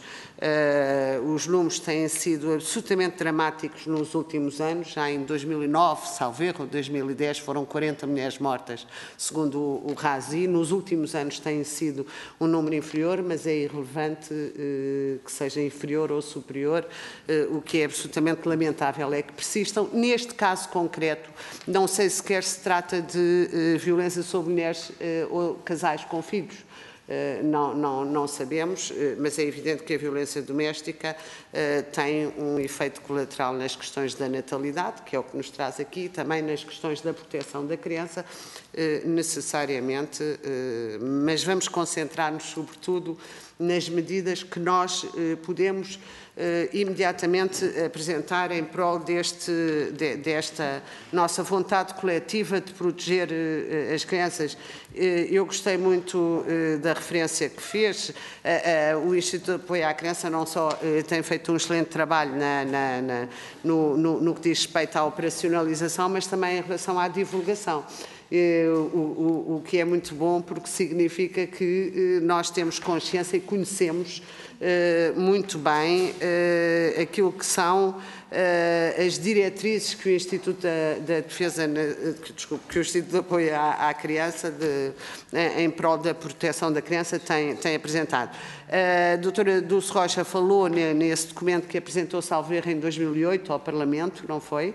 uh, os números têm sido absolutamente dramáticos nos últimos anos. Já em dois mil e nove, salvo erro, dois mil e dez, foram quarenta mulheres mortas, segundo o, o RASI. Nos últimos anos tem sido um número inferior, mas é irrelevante uh, que seja inferior ou superior. Uh, o que é absolutamente lamentável é que persistam. Neste caso concreto, não sei se quer se trata de uh, violência sobre mulheres uh, ou casais com filhos. Uh, não, não, não sabemos, uh, mas é evidente que a violência doméstica uh, tem um efeito colateral nas questões da natalidade, que é o que nos traz aqui, também nas questões da proteção da criança, uh, necessariamente, uh, mas vamos concentrar-nos sobretudo nas medidas que nós uh, podemos Uh, imediatamente apresentar em prol deste, de, desta nossa vontade coletiva de proteger uh, as crianças. Uh, eu gostei muito uh, da referência que fez. Uh, uh, o Instituto de Apoio à Criança não só uh, tem feito um excelente trabalho na, na, na, no, no, no que diz respeito à operacionalização, mas também em relação à divulgação. Uh, o, o, o que é muito bom, porque significa que uh, nós temos consciência e conhecemos uh, muito bem uh, aquilo que são uh, as diretrizes que o Instituto da, da Defesa, uh, que, desculpe, que o Instituto de Apoio à, à Criança, de, uh, em prol da proteção da criança, tem, tem apresentado. A doutora Dulce Rocha falou nesse documento que apresentou, salvo erro, em dois mil e oito ao Parlamento, não foi?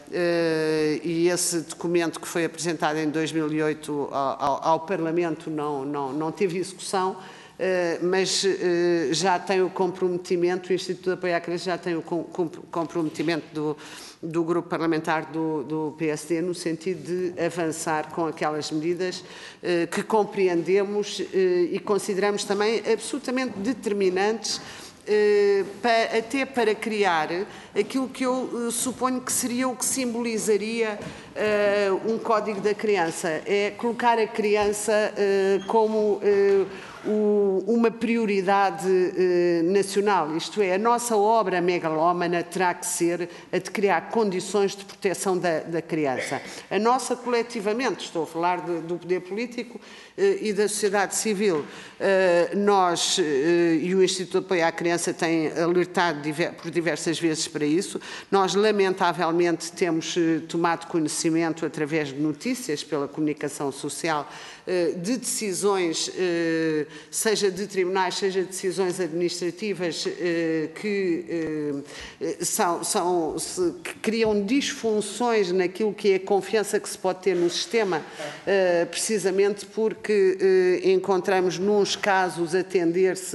E esse documento que foi apresentado em dois mil e oito ao, ao Parlamento não, não, não teve execução, mas já tem o comprometimento, o Instituto de Apoio à Criança já tem o comprometimento do, do grupo parlamentar do, do P S D no sentido de avançar com aquelas medidas eh, que compreendemos eh, e consideramos também absolutamente determinantes eh, para, até para criar aquilo que eu eh, suponho que seria o que simbolizaria eh, um Código da Criança, é colocar a criança eh, como eh, O, uma prioridade eh, nacional, isto é, a nossa obra megalómana terá que ser a de criar condições de proteção da, da criança. A nossa coletivamente, estou a falar de, do poder político eh, e da sociedade civil, eh, nós eh, e o Instituto de Apoio à Criança tem alertado diver, por diversas vezes para isso. Nós, lamentavelmente, temos eh, tomado conhecimento através de notícias pela comunicação social eh, de decisões eh, seja de tribunais, seja de decisões administrativas eh, que, eh, são, são, se, que criam disfunções naquilo que é a confiança que se pode ter no sistema, eh, precisamente porque eh, encontramos, nos casos, atender-se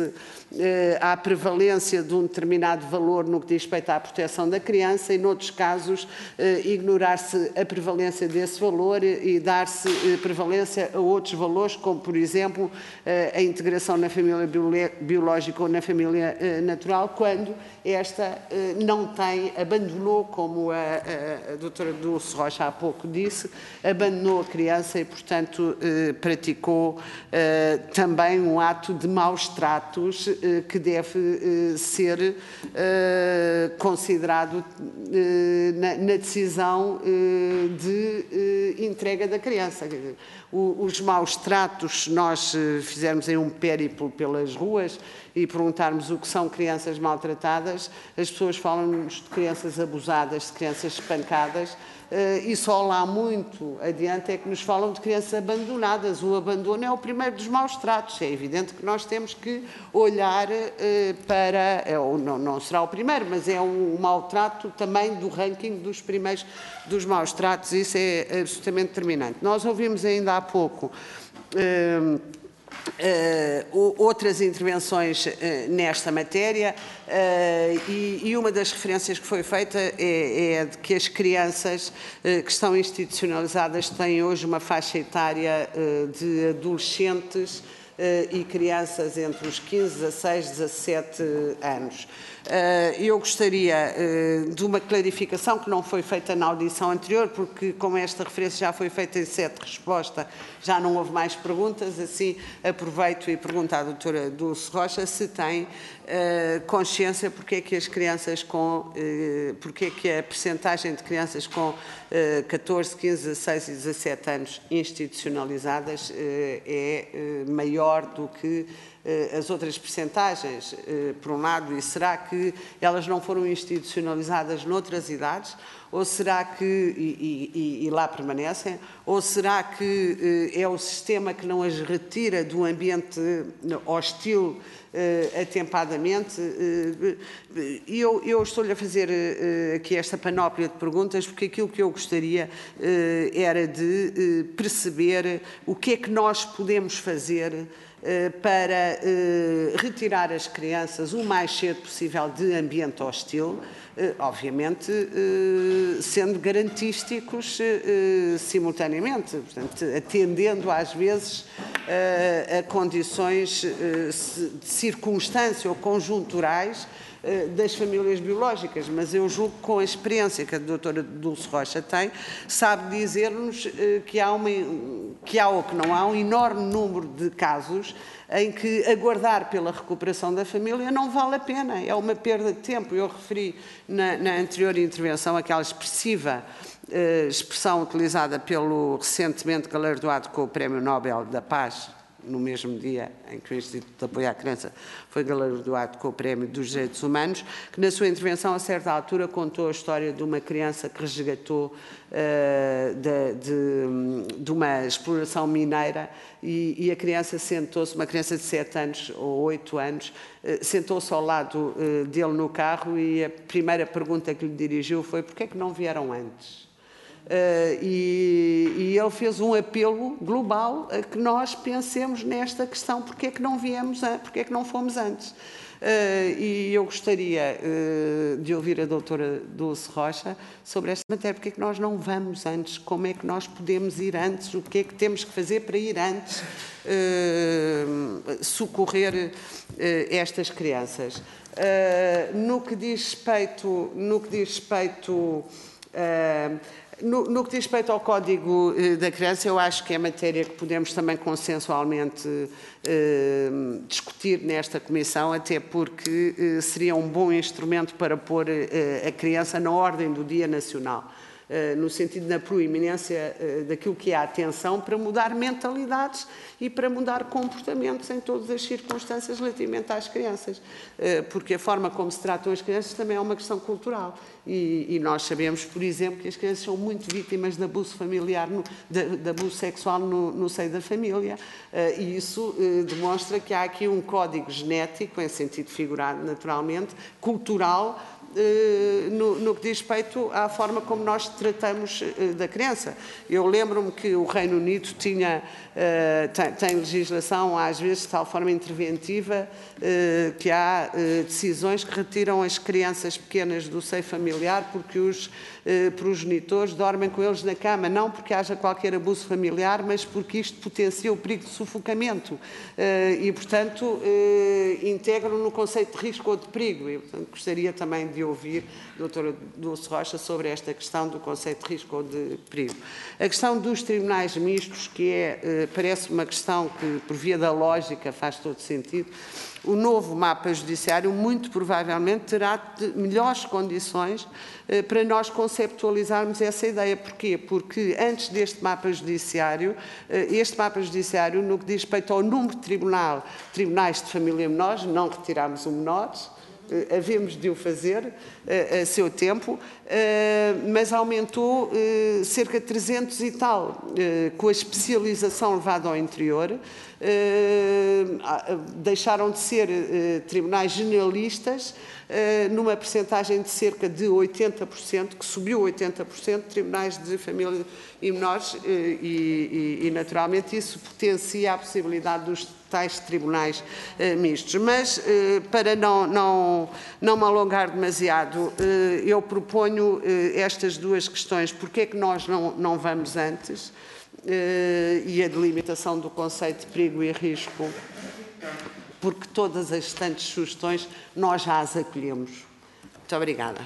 há prevalência de um determinado valor no que diz respeito à proteção da criança e, noutros casos, ignorar-se a prevalência desse valor e dar-se prevalência a outros valores, como, por exemplo, a integração na família biológica ou na família natural, quando esta não tem, abandonou, como a, a, a doutora Dulce Rocha há pouco disse, abandonou a criança e, portanto, praticou também um ato de maus tratos que deve ser considerado na decisão de entrega da criança. Os maus tratos, se nós fizermos aí um périplo pelas ruas e perguntarmos o que são crianças maltratadas, as pessoas falam-nos de crianças abusadas, de crianças espancadas, e só lá muito adiante é que nos falam de crianças abandonadas. O abandono é o primeiro dos maus tratos. É evidente que nós temos que olhar para, ou não, não será o primeiro, mas é um maltrato também do ranking dos primeiros dos maus tratos. Isso é absolutamente determinante. Nós ouvimos ainda há pouco Uh, outras intervenções uh, nesta matéria uh, e, e uma das referências que foi feita é, é de que as crianças uh, que estão institucionalizadas têm hoje uma faixa etária uh, de adolescentes uh, e crianças entre os quinze, dezasseis, dezassete anos. Eu gostaria de uma clarificação que não foi feita na audição anterior, porque como esta referência já foi feita em sede de resposta, já não houve mais perguntas, assim aproveito e pergunto à doutora Dulce Rocha se tem consciência porque é que as crianças com, porque é que a percentagem de crianças com catorze, quinze, dezasseis e dezassete anos institucionalizadas é maior do que as outras percentagens, por um lado, e será que elas não foram institucionalizadas noutras idades, ou será que, e, e, e lá permanecem, ou será que é o sistema que não as retira do ambiente hostil atempadamente? E eu, eu estou-lhe a fazer aqui esta panóplia de perguntas, porque aquilo que eu gostaria era de perceber o que é que nós podemos fazer para uh, retirar as crianças o mais cedo possível de ambiente hostil, uh, obviamente uh, sendo garantísticos uh, simultaneamente, portanto, atendendo às vezes uh, a condições uh, de circunstância ou conjunturais das famílias biológicas, mas eu julgo que com a experiência que a doutora Dulce Rocha tem, sabe dizer-nos que há, uma, que há ou que não há um enorme número de casos em que aguardar pela recuperação da família não vale a pena, é uma perda de tempo. Eu referi na, na anterior intervenção aquela expressiva uh, expressão utilizada pelo recentemente galardoado com o Prémio Nobel da Paz, no mesmo dia em que o Instituto de Apoio à Criança foi galardoado com o Prémio dos Direitos Humanos, que na sua intervenção, a certa altura, contou a história de uma criança que resgatou uh, de, de, de uma exploração mineira e, e a criança sentou-se, uma criança de sete anos ou oito anos, uh, sentou-se ao lado uh, dele no carro e a primeira pergunta que lhe dirigiu foi: porquê é que não vieram antes? Uh, e, e ele fez um apelo global a que nós pensemos nesta questão: porque é que não viemos, porque é que não fomos antes? Uh, e eu gostaria uh, de ouvir a doutora Dulce Rocha sobre esta matéria: porque é que nós não vamos antes, como é que nós podemos ir antes, o que é que temos que fazer para ir antes uh, socorrer uh, estas crianças. Uh, no que diz respeito, no que diz respeito uh, No, no que diz respeito ao Código eh, da Criança, eu acho que é matéria que podemos também consensualmente eh, discutir nesta Comissão, até porque eh, seria um bom instrumento para pôr eh, a criança na ordem do Dia Nacional, eh, no sentido da proeminência eh, daquilo que é a atenção, para mudar mentalidades e para mudar comportamentos em todas as circunstâncias relativamente às crianças, eh, porque a forma como se tratam as crianças também é uma questão cultural. E, e nós sabemos, por exemplo, que as crianças são muito vítimas de abuso familiar, no, de, de abuso sexual no, no seio da família, uh, e isso uh, demonstra que há aqui um código genético, em sentido figurado naturalmente, cultural, uh, no, no que diz respeito à forma como nós tratamos da criança. Eu lembro-me que o Reino Unido tinha, tem, tem legislação, às vezes, de tal forma interventiva, que há decisões que retiram as crianças pequenas do seio familiar porque os progenitores dormem com eles na cama, não porque haja qualquer abuso familiar, mas porque isto potencia o perigo de sufocamento e, portanto, integram no conceito de risco ou de perigo. Eu, portanto, gostaria também de ouvir a doutora Dulce Rocha sobre esta questão do conceito de risco ou de perigo. A questão dos tribunais mistos, que é, parece uma questão que, por via da lógica, faz todo sentido. O novo mapa judiciário, muito provavelmente, terá de melhores condições eh, para nós conceptualizarmos essa ideia. Porquê? Porque antes deste mapa judiciário, eh, este mapa judiciário, no que diz respeito ao número de tribunal, tribunais de família menores, não retirámos o menores, Uh, havemos de o fazer uh, a seu tempo, uh, mas aumentou uh, cerca de trezentos e tal, uh, com a especialização levada ao interior, uh, deixaram de ser uh, tribunais generalistas, uh, numa percentagem de cerca de oitenta por cento, que subiu oitenta por cento, tribunais de família e menores, uh, e, e, e naturalmente isso potencia a possibilidade dos tais tribunais eh, mistos. Mas, eh, para não, não, não me alongar demasiado, eh, eu proponho eh, estas duas questões. Porquê é que nós não, não vamos antes? Eh, e a delimitação do conceito de perigo e risco, porque todas as restantes sugestões nós já as acolhemos. Muito obrigada.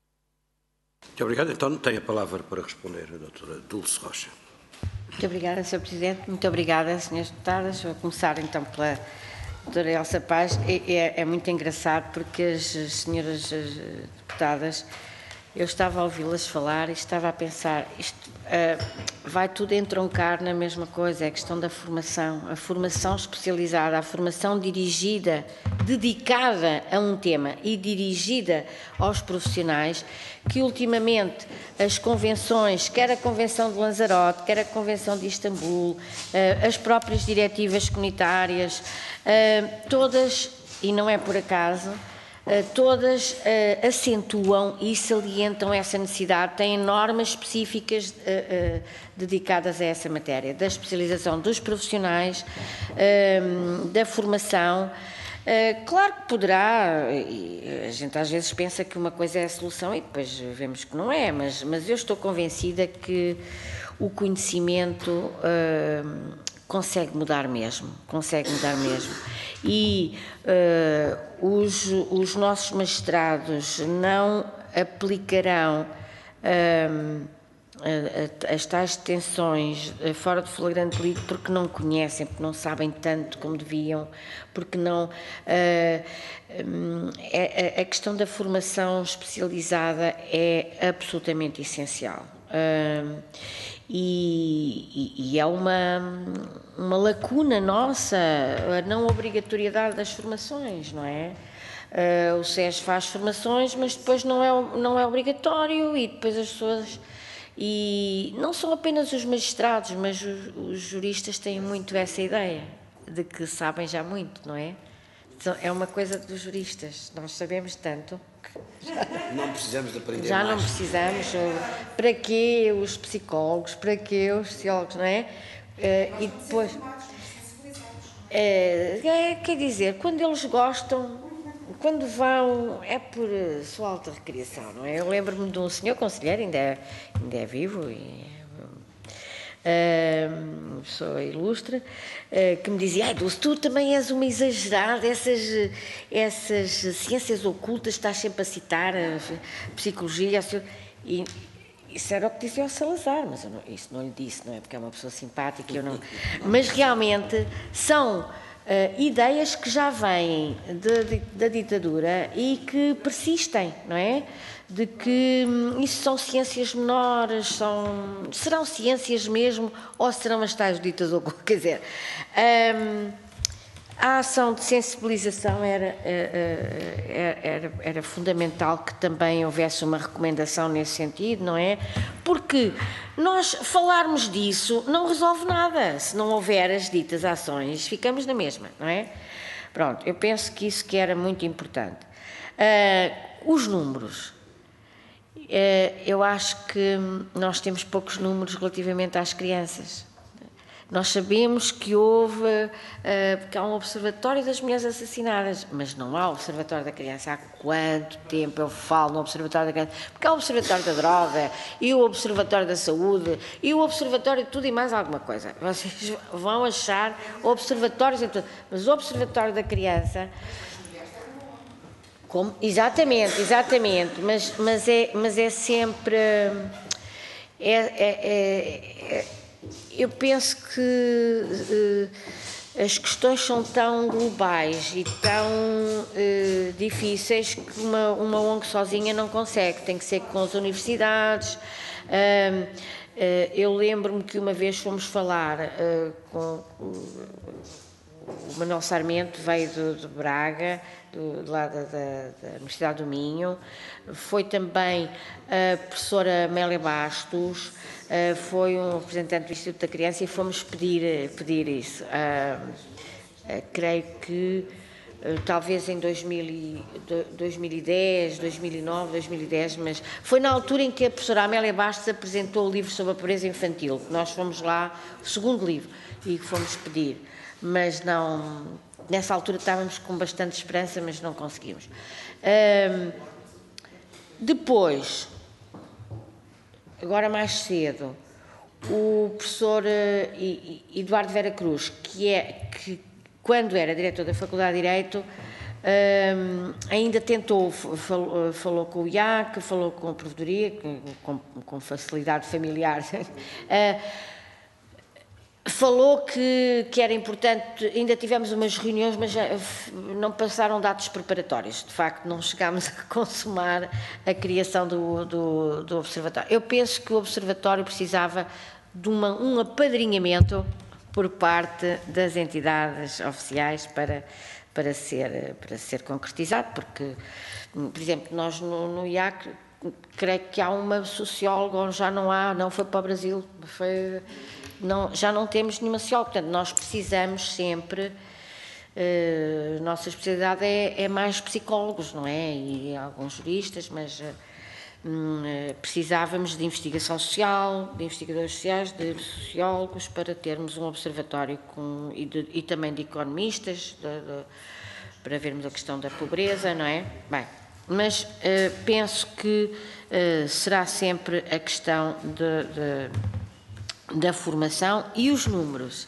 Muito obrigado. Então, tem a palavra para responder a doutora Dulce Rocha. Muito obrigada, senhor Presidente. Muito obrigada, senhores deputadas. Vou começar, então, pela doutora Elsa Paz. É, é muito engraçado porque as senhoras deputadas, eu estava a ouvi-las falar e estava a pensar, isto uh, vai tudo entroncar na mesma coisa, é a questão da formação, a formação especializada, a formação dirigida, dedicada a um tema e dirigida aos profissionais, que ultimamente as convenções, quer a Convenção de Lanzarote, quer a Convenção de Istambul, uh, as próprias diretivas comunitárias, uh, todas, e não é por acaso, Uh, todas uh, acentuam e salientam essa necessidade, têm normas específicas uh, uh, dedicadas a essa matéria, da especialização dos profissionais, uh, da formação. Uh, claro que poderá, e a gente às vezes pensa que uma coisa é a solução e depois vemos que não é, mas, mas eu estou convencida que o conhecimento uh, consegue mudar mesmo, consegue mudar mesmo. E uh, os, os nossos magistrados não aplicarão uh, as tais detenções fora de flagrante delito porque não conhecem, porque não sabem tanto como deviam, porque não... Uh, um, é, a questão da formação especializada é absolutamente essencial. Uh, E, e, e é uma, uma lacuna nossa, a não obrigatoriedade das formações, não é? Uh, o S E S faz formações, mas depois não é, não é obrigatório e depois as pessoas... E não são apenas os magistrados, mas os, os juristas têm muito essa ideia de que sabem já muito, não é? É uma coisa dos juristas, nós sabemos tanto... Não precisamos de aprender Já mais. não precisamos. Para quê os psicólogos? Para quê os sociólogos, não é? Uh, e depois... Uh, quer dizer, quando eles gostam, quando vão, é por sua alta recriação, não é? Eu lembro-me de um senhor conselheiro, ainda é, ainda é vivo e... Uh, uma pessoa ilustre, uh, que me dizia: ai, Dulce, tu também és uma exagerada, essas, essas ciências ocultas, estás sempre a citar a psicologia, a e isso era o que dizia ao Salazar, mas eu não, isso não lhe disse, não é? Porque é uma pessoa simpática, eu não... Mas realmente são uh, ideias que já vêm de, de, da ditadura e que persistem, não é? De que hum, isso são ciências menores, são, serão ciências mesmo, ou serão as tais ditas ocultas? Quer dizer, hum, a ação de sensibilização era, era, era, era fundamental que também houvesse uma recomendação nesse sentido, não é? Porque nós falarmos disso não resolve nada. Se não houver as ditas ações, ficamos na mesma, não é? Pronto, eu penso que isso que era muito importante. Uh, os números. Eu acho que nós temos poucos números relativamente às crianças. Nós sabemos que houve, porque há um observatório das mulheres assassinadas, mas não há observatório da criança. Há quanto tempo eu falo no observatório da criança? Porque há o observatório da droga, e o observatório da saúde, e o observatório de tudo e mais alguma coisa. Vocês vão achar observatórios em tudo, mas o observatório da criança... Como? Exatamente, exatamente, mas, mas, é, mas é sempre... É, é, é, é, eu penso que uh, as questões são tão globais e tão uh, difíceis que uma, uma O N G sozinha não consegue, tem que ser com as universidades. Uh, uh, eu lembro-me que uma vez fomos falar uh, com... Uh, o Manuel Sarmento veio de, de Braga, do, de lá da, da, da Universidade do Minho, foi também a professora Amélia Bastos, uh, foi um representante do Instituto da Criança e fomos pedir, pedir isso. Uh, uh, creio que uh, talvez em dois mil e dez, dois mil e nove, dois mil e dez, mas foi na altura em que a professora Amélia Bastos apresentou o livro sobre a pobreza infantil, que nós fomos lá, o segundo livro, e fomos pedir. Mas não, nessa altura estávamos com bastante esperança, mas não conseguimos. Um, depois, agora mais cedo, o professor uh, Eduardo Vera Cruz, que, é, que quando era diretor da Faculdade de Direito, um, ainda tentou, falou, falou com o I A C, falou com a Provedoria, com, com facilidade familiar, uh, falou que, que era importante, ainda tivemos umas reuniões, mas já não passaram dados preparatórios. De facto, não chegámos a consumar a criação do, do, do observatório. Eu penso que o observatório precisava de uma, um apadrinhamento por parte das entidades oficiais para, para, ser, para ser concretizado, porque, por exemplo, nós no, no I A C, creio que há uma socióloga, já não há, não foi para o Brasil, foi... Não, já não temos nenhuma socióloga, portanto, nós precisamos sempre, uh, nossa especialidade é, é mais psicólogos, não é? E alguns juristas, mas uh, uh, precisávamos de investigação social, de investigadores sociais, de sociólogos, para termos um observatório com, e, de, e também de economistas, de, de, para vermos a questão da pobreza, não é? Bem, mas uh, penso que uh, será sempre a questão de... de da formação e os números.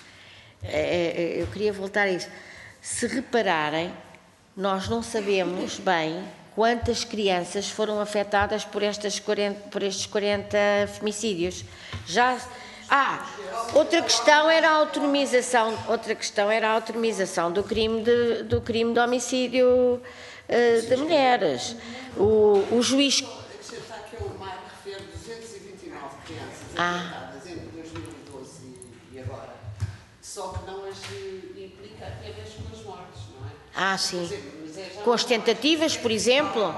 Eu queria voltar a isso. Se repararem, nós não sabemos bem quantas crianças foram afetadas por, estas quarenta, por estes quarenta femicídios. Já... Ah, outra questão era a autonomização, outra questão era a autonomização do crime de, do crime de homicídio uh, de mulheres. O, o juiz... Está aqui o M A R refere duzentas e vinte e nove crianças ah. Só que não as implica apenas com as mortes, não é? Ah, sim. Com as tentativas, por exemplo?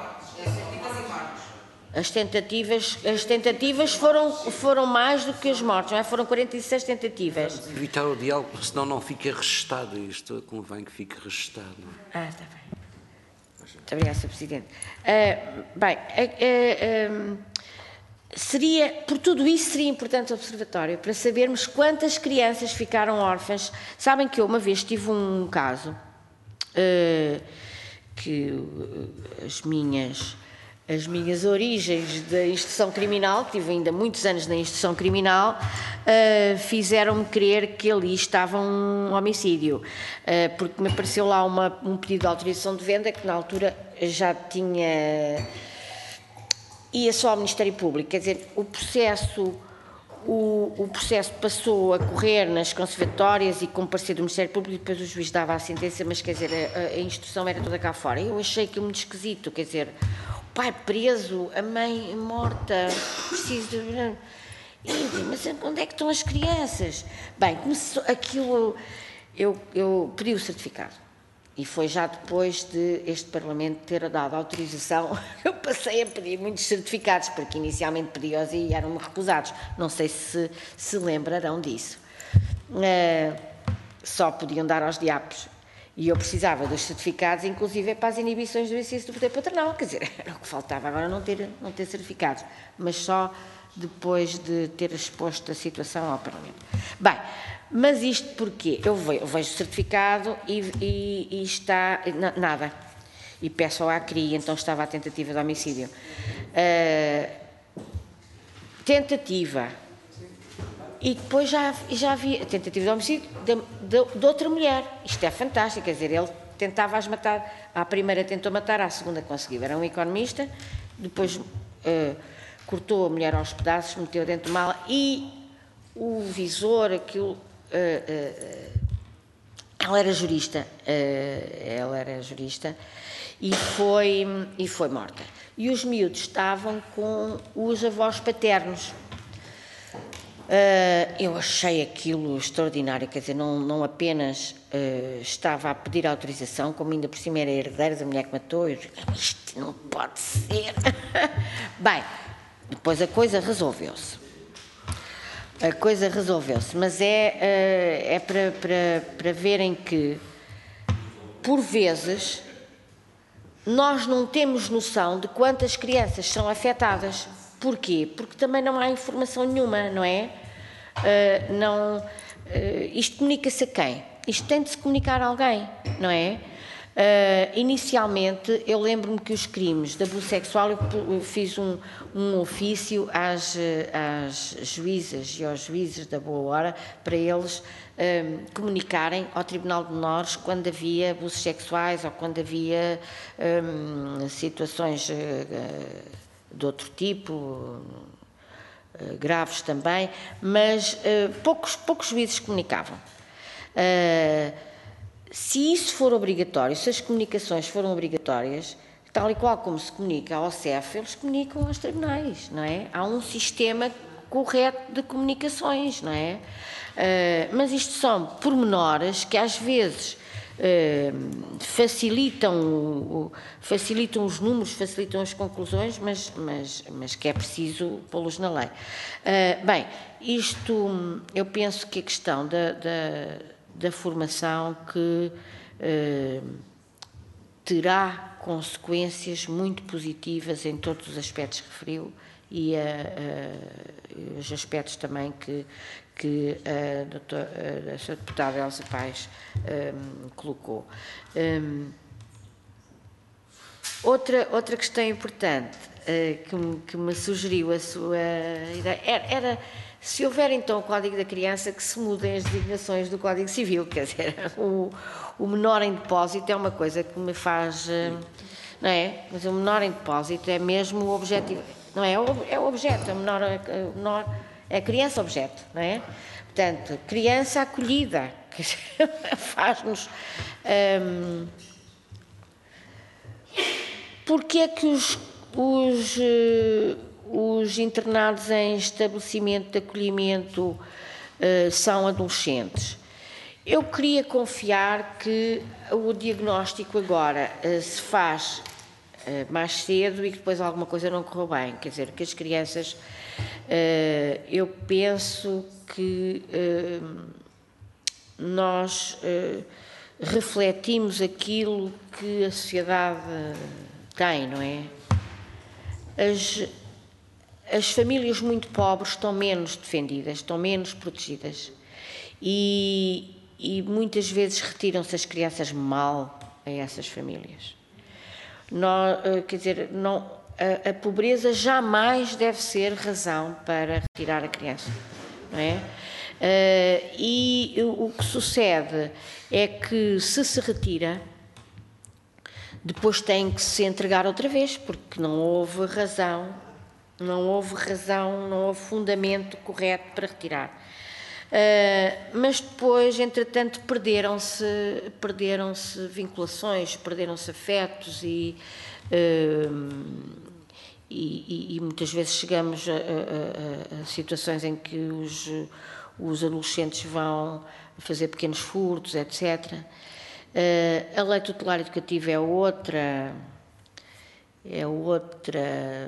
As tentativas, as tentativas foram, foram mais do que as mortes, não é? Foram quarenta e seis tentativas. Evitar o diálogo, senão não fica registado isto, convém que fique registado. Ah, está bem. Muito obrigada, senhor Presidente. Uh, bem, uh, uh, uh, seria, por tudo isso seria importante o observatório, para sabermos quantas crianças ficaram órfãs. Sabem que eu uma vez tive um caso, uh, que uh, as minhas... as minhas origens da instrução criminal, que tive ainda muitos anos na instrução criminal, uh, fizeram-me crer que ali estava um homicídio, uh, porque me apareceu lá uma, um pedido de autorização de venda que na altura já tinha... ia só ao Ministério Público, quer dizer, o processo... O, o processo passou a correr nas conservatórias e com parecer do Ministério Público e depois o juiz dava a sentença, mas quer dizer, a, a instrução era toda cá fora. Eu achei aquilo muito esquisito, quer dizer, o pai preso, a mãe morta, preciso de... E, mas onde é que estão as crianças? Bem, começou aquilo, eu, eu pedi o certificado. E foi já depois de este Parlamento ter dado autorização, eu passei a pedir muitos certificados, porque inicialmente pedi-os e eram-me recusados. Não sei se se lembrarão disso. Uh, só podiam dar aos diabos. E eu precisava dos certificados, inclusive para as inibições do exercício do poder patronal, quer dizer, era o que faltava agora não ter, não ter certificados, mas só depois de ter exposto a situação ao Parlamento. Bem, mas isto porquê? Eu vejo, eu vejo o certificado e, e, e está nada. E peço ao ACRI, então estava a tentativa de homicídio. Uh, tentativa. E depois já, já havia a tentativa de homicídio de, de, de outra mulher. Isto é fantástico, quer dizer, ele tentava-as matar. À primeira tentou matar, à segunda conseguiu. Era um economista, depois uh, cortou a mulher aos pedaços, meteu dentro de mala e o visor, aquilo... Uh, uh, ela era jurista, uh, ela era jurista e foi, e foi morta. E os miúdos estavam com os avós paternos. Uh, eu achei aquilo extraordinário, quer dizer, não, não apenas uh, estava a pedir autorização, como ainda por cima era herdeira da mulher que matou, eu disse, isto não pode ser. Bem, depois a coisa resolveu-se. A coisa resolveu-se, mas é, uh, é para, para, para verem que, por vezes, nós não temos noção de quantas crianças são afetadas. Porquê? Porque também não há informação nenhuma, não é? Uh, não, uh, isto comunica-se a quem? Isto tem de se comunicar a alguém, não é? Uh, inicialmente, eu lembro-me que os crimes de abuso sexual, eu, eu fiz um, um ofício às, às juízas e aos juízes da boa hora para eles um, comunicarem ao Tribunal de Menores quando havia abusos sexuais ou quando havia um, situações uh, de outro tipo, uh, graves também, mas uh, poucos, poucos juízes comunicavam. Uh, Se isso for obrigatório, se as comunicações foram obrigatórias, tal e qual como se comunica ao C E F, eles comunicam aos tribunais, não é? Há um sistema correto de comunicações, não é? Uh, mas isto são pormenores que às vezes uh, facilitam, o, facilitam os números, facilitam as conclusões, mas, mas, mas que é preciso pô-los na lei. Uh, bem, isto, eu penso que a questão da... da da formação que eh, terá consequências muito positivas em todos os aspectos que referiu e a, a, os aspectos também que, que a, doutor, a, a senhora deputada Elsa Paes um, colocou. Um, outra, outra questão importante uh, que, me, que me sugeriu a sua ideia era, era se houver então o Código da Criança, que se mudem as designações do Código Civil, quer dizer, o, o menor em depósito é uma coisa que me faz, não é? Mas o menor em depósito é mesmo o objetivo, não é? É o objeto, o menor, o menor é a criança objeto, não é? Portanto, criança acolhida, faz-nos... Hum, porque é que os... os os internados em estabelecimento de acolhimento uh, são adolescentes? Eu queria confiar que o diagnóstico agora uh, se faz uh, mais cedo e que depois alguma coisa não correu bem, quer dizer, que as crianças, uh, eu penso que uh, nós uh, refletimos aquilo que a sociedade tem, não é? As, As famílias muito pobres estão menos defendidas, estão menos protegidas e, e muitas vezes retiram-se as crianças mal a essas famílias. Não, quer dizer, não, a, a pobreza jamais deve ser razão para retirar a criança, não é? Uh, e o que sucede é que se se retira, depois tem que se entregar outra vez, porque não houve razão. Não houve razão, não houve fundamento correto para retirar. Uh, mas depois, entretanto, perderam-se perderam-se vinculações, perderam-se afetos e, uh, e, e, e muitas vezes chegamos a, a, a, a situações em que os, os adolescentes vão fazer pequenos furtos, etcétera. Uh, a lei tutelar educativa é outra... é outra...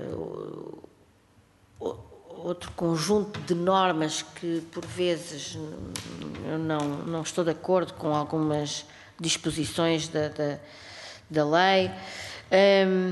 outro conjunto de normas que, por vezes, eu não, não estou de acordo com algumas disposições da, da, da lei. Um,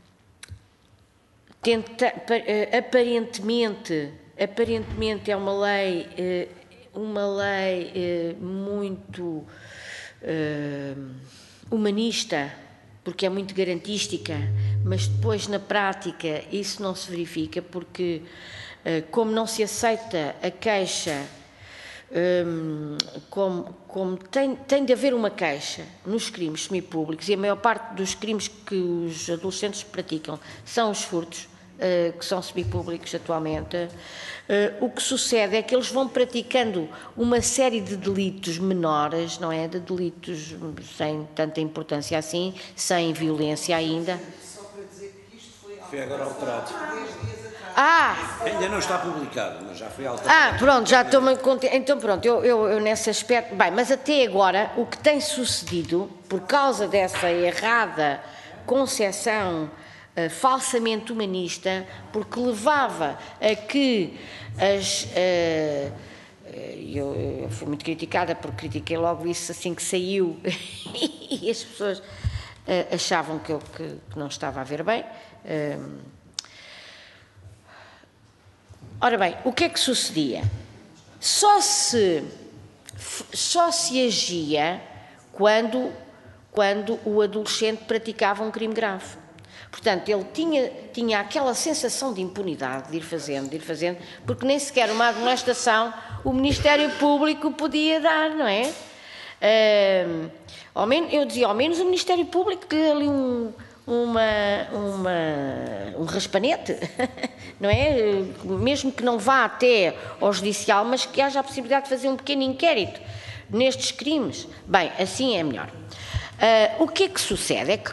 tenta, aparentemente, aparentemente é uma lei, uma lei muito uh, humanista, porque é muito garantística, mas depois na prática isso não se verifica, porque uh, como não se aceita a queixa, um, como, como tem, tem de haver uma queixa nos crimes semipúblicos, e a maior parte dos crimes que os adolescentes praticam são os furtos, Uh, que são semipúblicos atualmente, uh, o que sucede é que eles vão praticando uma série de delitos menores, não é? De delitos sem tanta importância assim, sem violência ainda. Só para dizer que isto foi, foi agora alterado. Ah! Ainda não está publicado, mas já foi alterado. Ah, pronto, já estou-me contente. Então pronto, eu, eu, eu nesse aspecto... Bem, mas até agora o que tem sucedido, por causa dessa errada concepção Uh, falsamente humanista, porque levava a que as... Uh, eu, eu fui muito criticada, porque critiquei logo isso assim que saiu e as pessoas uh, achavam que eu que, que não estava a ver bem. Uh, ora bem, o que é que sucedia? Só se, só se agia quando, quando o adolescente praticava um crime grave. Portanto, ele tinha, tinha aquela sensação de impunidade de ir fazendo, de ir fazendo, porque nem sequer uma admoestação o Ministério Público podia dar, não é? Uh, ao menos, eu dizia, ao menos o Ministério Público dê ali um, uma, uma, um raspanete, não é? Mesmo que não vá até ao judicial, mas que haja a possibilidade de fazer um pequeno inquérito nestes crimes. Bem, assim é melhor. Uh, o que é que sucede? É que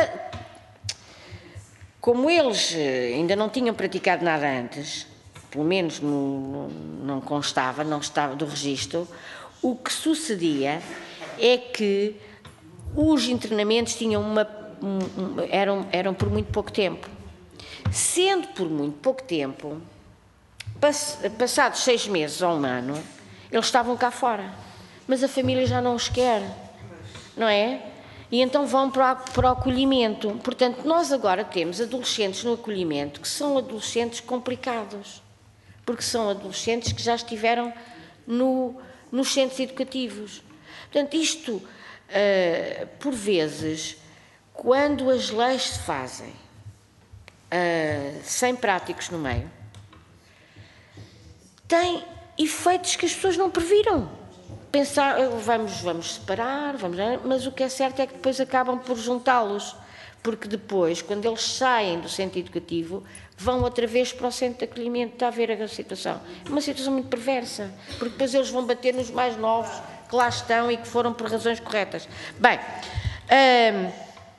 como eles ainda não tinham praticado nada antes, pelo menos no, no, não constava, não estava do registro, o que sucedia é que os internamentos tinham uma, um, eram, eram por muito pouco tempo. Sendo por muito pouco tempo, pass, passados seis meses ou um ano, eles estavam cá fora, mas a família já não os quer, não é? E então vão para, para o acolhimento. Portanto, nós agora temos adolescentes no acolhimento que são adolescentes complicados, porque são adolescentes que já estiveram no, nos centros educativos. Portanto, isto, uh, por vezes, quando as leis se fazem uh, sem práticos no meio, tem efeitos que as pessoas não previram. Pensar, vamos, vamos separar, vamos, mas o que é certo é que depois acabam por juntá-los, porque depois, quando eles saem do centro educativo, vão outra vez para o centro de acolhimento. Está a ver a situação? É uma situação muito perversa, porque depois eles vão bater nos mais novos que lá estão e que foram por razões corretas. Bem, hum,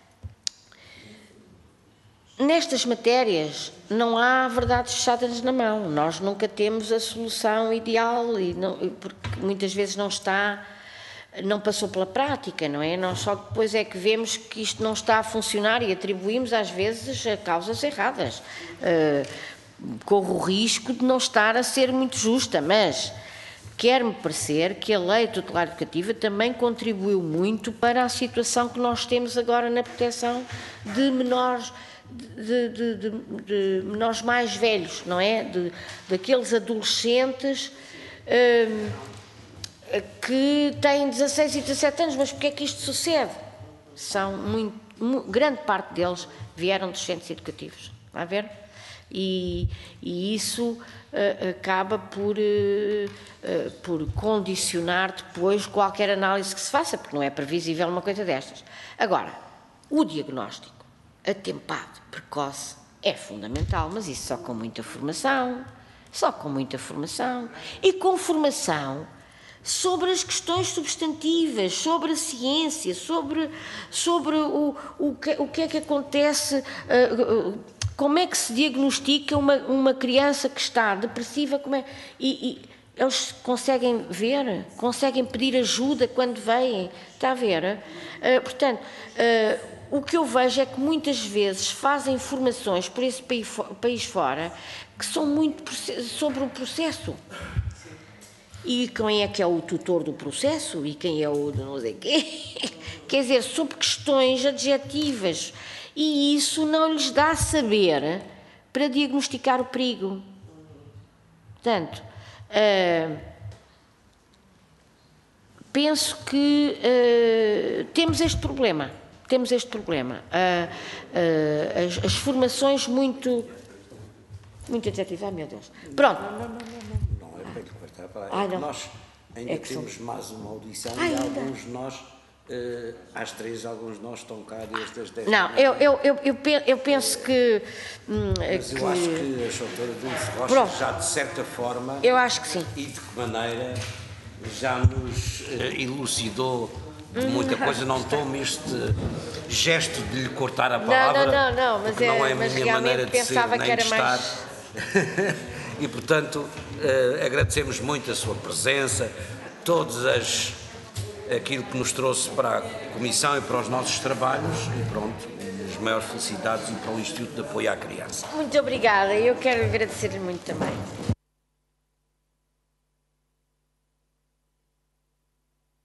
nestas matérias não há verdades fechadas na mão. Nós nunca temos a solução ideal, e não, porque muitas vezes não está, não passou pela prática, não é? Nós só depois é que vemos que isto não está a funcionar e atribuímos às vezes a causas erradas. Uh, corro o risco de não estar a ser muito justa, mas quer-me parecer que a Lei Tutelar Educativa também contribuiu muito para a situação que nós temos agora na proteção de menores, De, de, de, de menores mais velhos, não é? De, daqueles adolescentes hum, que têm dezasseis e dezassete anos, mas porquê é que isto sucede? São muito, muito, grande parte deles vieram dos centros educativos, está a ver? E, e isso uh, acaba por, uh, uh, por condicionar depois qualquer análise que se faça, porque não é previsível uma coisa destas. Agora, o diagnóstico atempado, precoce, é fundamental, mas isso só com muita formação, só com muita formação, e com formação sobre as questões substantivas, sobre a ciência, sobre, sobre o, o, que, o que é que acontece, uh, uh, como é que se diagnostica uma, uma criança que está depressiva, como é, e, e eles conseguem ver, conseguem pedir ajuda quando vêm, está a ver? Uh, portanto, uh, o que eu vejo é que muitas vezes fazem formações por esse país fora que são muito sobre o processo. e quem é que é o tutor do processo e quem é o de não sei quê. Quer dizer, sobre questões adjetivas. E isso não lhes dá saber para diagnosticar o perigo. Portanto, uh, penso que uh, temos este problema. Temos este problema. Uh, uh, as, as formações muito... Muito adjetivas. Ai, meu Deus. Pronto. Não, não, não, não, não, não é para lhe cortar a palavra. Ah, é que nós ainda é que ainda temos sou... mais uma audição ah, e ainda. alguns de nós, uh, às três, alguns de nós estão cá desde as dez. Não, eu, eu, eu, eu, eu penso que... Hum, Mas que... eu acho que a doutora Dulce Rocha Pronto. já, de certa forma... Eu acho que sim. E de que maneira já nos uh, elucidou de muita coisa. Não tome este gesto de lhe cortar a palavra. Não, não, não, mas, é, não é a mas minha maneira de pensava ser, nem que era de estar. Mais... E, portanto, eh, agradecemos muito a sua presença, todas as, aquilo que nos trouxe para a Comissão e para os nossos trabalhos, e pronto, as maiores felicidades e para o Instituto de Apoio à Criança. Muito obrigada, eu quero agradecer-lhe muito também.